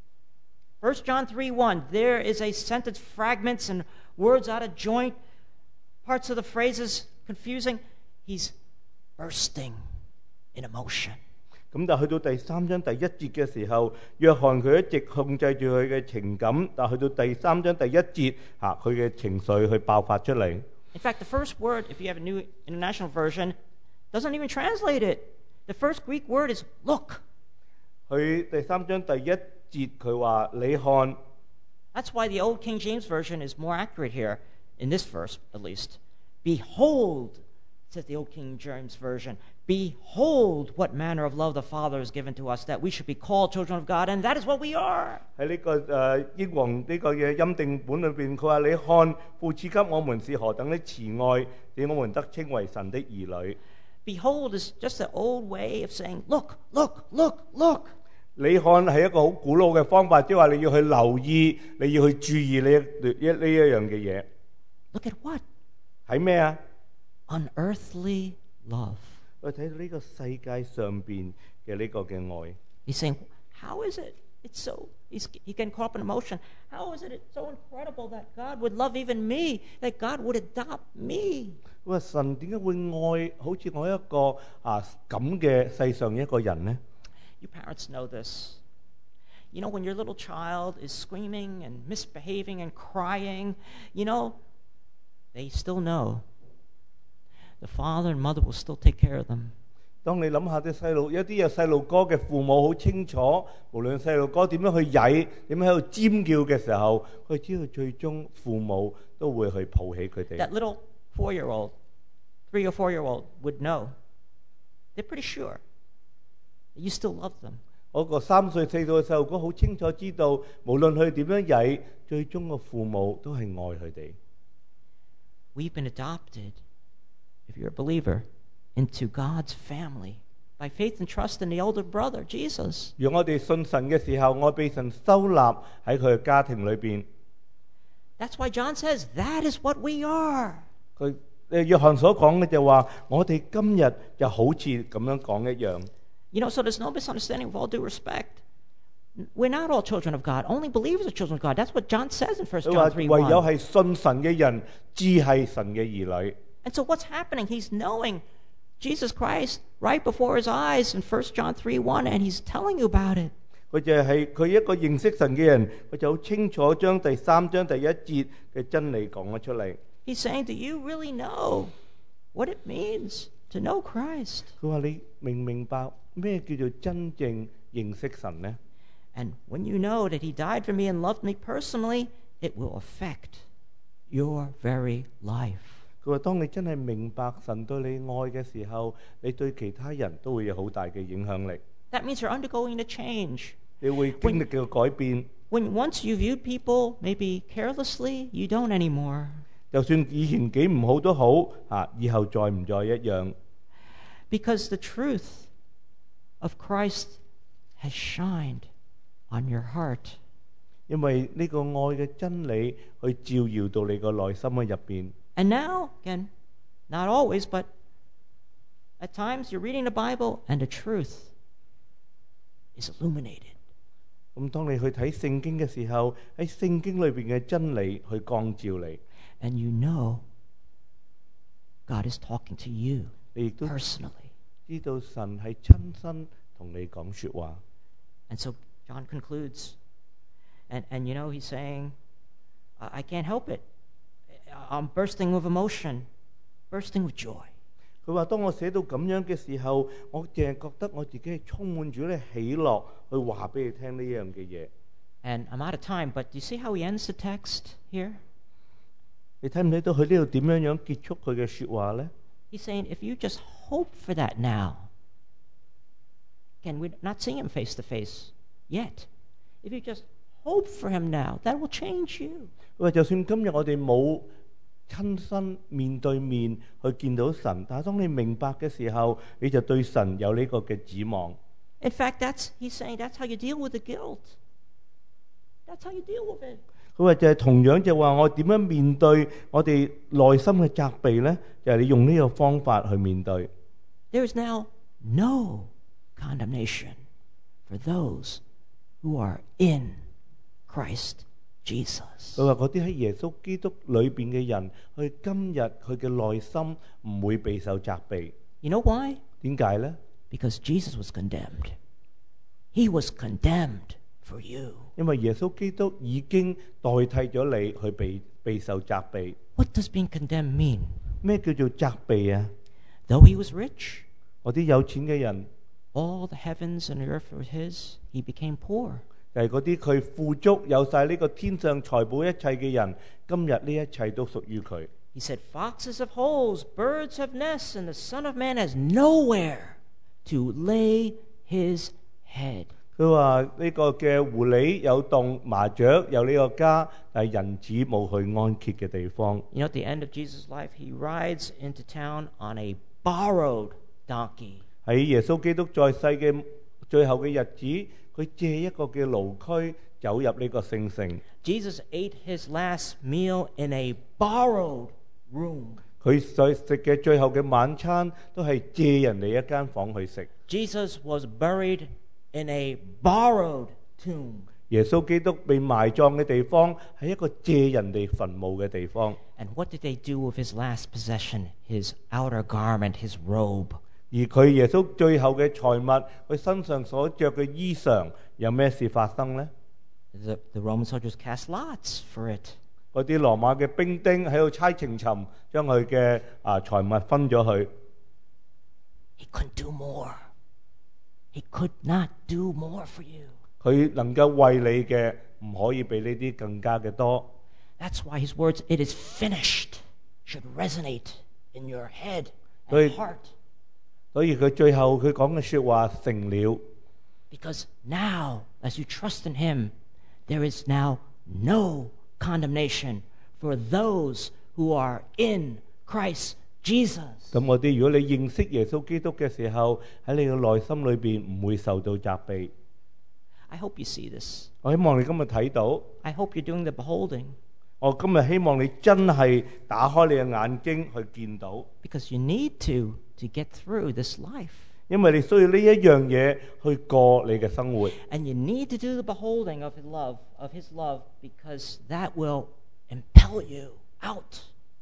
First John three one, there is a sentence fragments and words out of joint, parts of the phrases confusing. He's bursting in emotion. 咁但係去到第三章第一節嘅時候，約翰佢一直控制住佢嘅情感，但係去到第三章第一節嚇佢嘅情緒去爆發出嚟。 In fact, the first word, if you have a New International Version, doesn't even translate it. The first Greek word is look. 佢第三章第一節佢話你看。 That's why the old King James Version is more accurate here, in this verse at least. Behold, says the old King James Version, behold what manner of love the Father has given to us, that we should be called children of God, and that is what we are. 喺呢個誒英皇呢個嘅欽定本裏邊，佢話你看父賜給我們是何等的慈愛，使我們得稱為神的兒女。 Behold is just an old way of saying, look, look, look, look. 你看係一個好古老嘅方法，即係話你要去留意，你要去注意呢一一呢一樣嘅嘢。 Look at what? 係咩啊？ Unearthly love. 我睇到呢個世界上邊嘅呢個嘅愛。 He's saying, how is it? It's so, he's, he's getting caught up in emotion. How is it it's so incredible that God would love even me, that God would adopt me? 佢話神點解會愛好似我一個啊咁嘅世上一個人呢？ You parents know this. You know, when your little child is screaming and misbehaving and crying, you know, they still know the father and mother will still take care of them. 當你諗下啲細路，有啲有細路哥嘅父母好清楚，無論細路哥點樣去曳，點樣喺度尖叫嘅時候，佢知道最終父母都會去抱起佢哋。 That little four-year-old, three or four-year-old would know. They're pretty sure that you still love them. 嗰個三歲四歲嘅細路哥好清楚知道，無論佢點樣曳，最終個父母都係愛佢哋。 We've been adopted, if you're a believer, into God's family by faith and trust in the older brother, Jesus. 如果我哋信神嘅時候，我被神收納喺佢嘅家庭裏邊。 That's why John says, that is what we are. 佢誒約翰所講嘅就話，我哋今日就好似咁樣講一樣。 You know, so there's no misunderstanding with all due respect. We're not all children of God. Only believers are children of God. That's what John says in First 佢話 John three 唯有 one. 係信神嘅人，至係神嘅兒女。 And so what's happening? He's knowing Jesus Christ right before his eyes in First John three one, and he's telling you about it. 佢就係佢一個認識神嘅人，佢就好清楚將第三章第一節嘅真理講咗出嚟。 He's saying, do you really know what it means to know Christ? 佢話你明唔明白咩叫做真正認識神呢？ And when you know that he died for me and loved me personally, it will affect your very life. 佢話當你真係明白神對你愛嘅時候，你對其他人都會有好大嘅影響力。 That means you're undergoing a change. 你會經歷嘅改變。 When once you viewed people maybe carelessly, you don't anymore. 就算以前幾唔好都好，啊，以後再唔再一樣。 Because the truth of Christ has shined on your heart. 因為呢個愛嘅真理去照耀到你個內心嘅入邊。 And now, again, not always, but at times you're reading the Bible and the truth is illuminated. 咁當你去睇聖經嘅時候，喺聖經裏邊嘅真理去光照你。 And you know God is talking to you 你亦都 personally. 知道神係親身同你講說話。 And so John concludes. And, and you know, he's saying, I, I can't help it. I'm bursting with emotion, bursting with joy. 佢話：當我寫到咁樣嘅時候，我淨係覺得我自己係充滿住咧喜樂，去話俾你聽呢樣嘅嘢。 And I'm out of time, but do you see how he ends the text here? 你睇唔睇到佢呢度點樣樣結束佢嘅説話咧？ He's saying, if you just hope for that now, again, we're not seeing him face to face yet. If you just hope for him now, that will change you. 佢話：就算今日我哋冇親身面對面去見到神。但係當你明白嘅時候，你就對神有呢個嘅指望。 In fact, that's he's saying that's how you deal with the guilt. That's how you deal with it. 佢話就係同樣就話我點樣面對我哋內心嘅責備呢？就係、是、你用呢個方法去面對。 There is now no condemnation for those who are in Christ Jesus. 佢話嗰啲喺耶穌基督裏邊嘅人，佢今日佢嘅內心唔會備受責備。 You know why? 點解呢？ Because Jesus was condemned. He was condemned for you. 因為耶穌基督已經代替咗你去被備受責備。 What does being condemned mean? 咩叫做責備啊？ Though he was rich, 嗰啲有錢嘅人， all the heavens and the earth were his, he became poor. 就係嗰啲佢富足有晒呢個天上財寶一切嘅人，今日呢一切都屬於佢。 He said, foxes have holes, birds have nests, and the Son of Man has nowhere to lay his head. 佢話呢個嘅狐狸有洞，麻雀有呢個家，但係人子冇去安歇嘅地方。 You know, at the end of Jesus' life, he rides into town on a borrowed donkey. 喺耶穌基督在世嘅最後嘅日子，佢借一個嘅驢駒走入呢個聖城。 Jesus ate his last meal in a borrowed room. 佢所食嘅最後嘅晚餐都係借人哋一間房去食。 Jesus was buried in a borrowed tomb. 耶穌基督被埋葬嘅地方係一個借人哋墳墓嘅地方。 And what did they do with his last possession? His outer garment, his robe. 而佢耶穌最後嘅財物，佢身上所着嘅衣裳，有咩事發生呢？ The, the Roman soldiers cast lots for it. 嗰啲羅馬嘅兵丁喺度猜情尋，將佢嘅啊財物分咗去。 He couldn't do more. He could not do more for you. 佢能夠為你嘅，唔可以比呢啲更加嘅多。 That's why his words, "It is finished," should resonate in your head 所以 and heart. 所以佢最後佢講嘅說話成了。 Because now, as you trust in him, there is now no condemnation for those who are in Christ Jesus. 咁我哋如果你認識耶穌基督嘅時候，喺你嘅內心裏邊唔會受到責備。 I hope you see this. 我希望你今日睇到， I hope you're doing the beholding. 我今日希望你真係打開你嘅眼睛去見到， Because you need to to get through this life. 因為你需要呢一樣嘢去過你嘅生活。 And you need to do the beholding of his love, of his love, because that will impel you out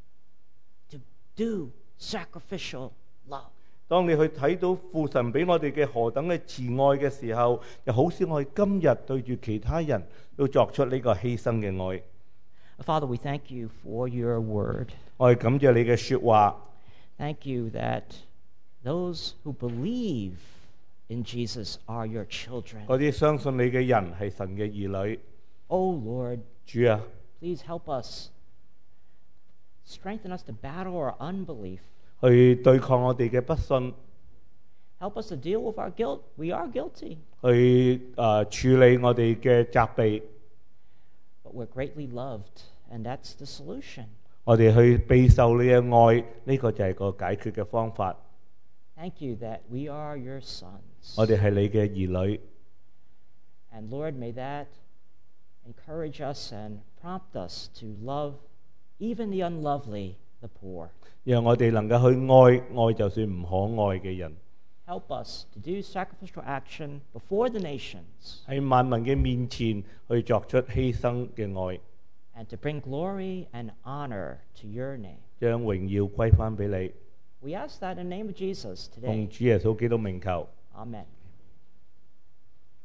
to do sacrificial love. 當你去睇到父神俾我哋嘅何等嘅慈愛嘅時候，就好似我哋今日對住其他人都作出呢個犧牲嘅愛。 Father, we thank you for your word. 我哋感謝你嘅說話。 Thank you that those who believe in Jesus are your children. 嗰啲相信你嘅人係神嘅兒女。 Oh Lord, 主啊， please help us. Strengthen us to battle our unbelief. 去對抗我哋嘅不信， Help us to deal with our guilt. We are guilty, 去誒、呃、處理我哋嘅責備。 but we're greatly loved, and that's the solution. 我哋去備受你嘅愛，呢、這個就係個解決嘅方法。 Thank you that we are your sons. 我哋係你嘅兒女， And Lord, may that encourage us and prompt us to love even the unlovely, the poor. 讓我哋能夠去愛愛就算唔可愛嘅人， Help us to do sacrificial action before the nations 喺萬民嘅面前去作出犧牲嘅愛， and to bring glory and honor to your name. 將榮耀歸翻俾你。 We ask that in the name of Jesus 奉 today. 主耶穌基督名求， Amen.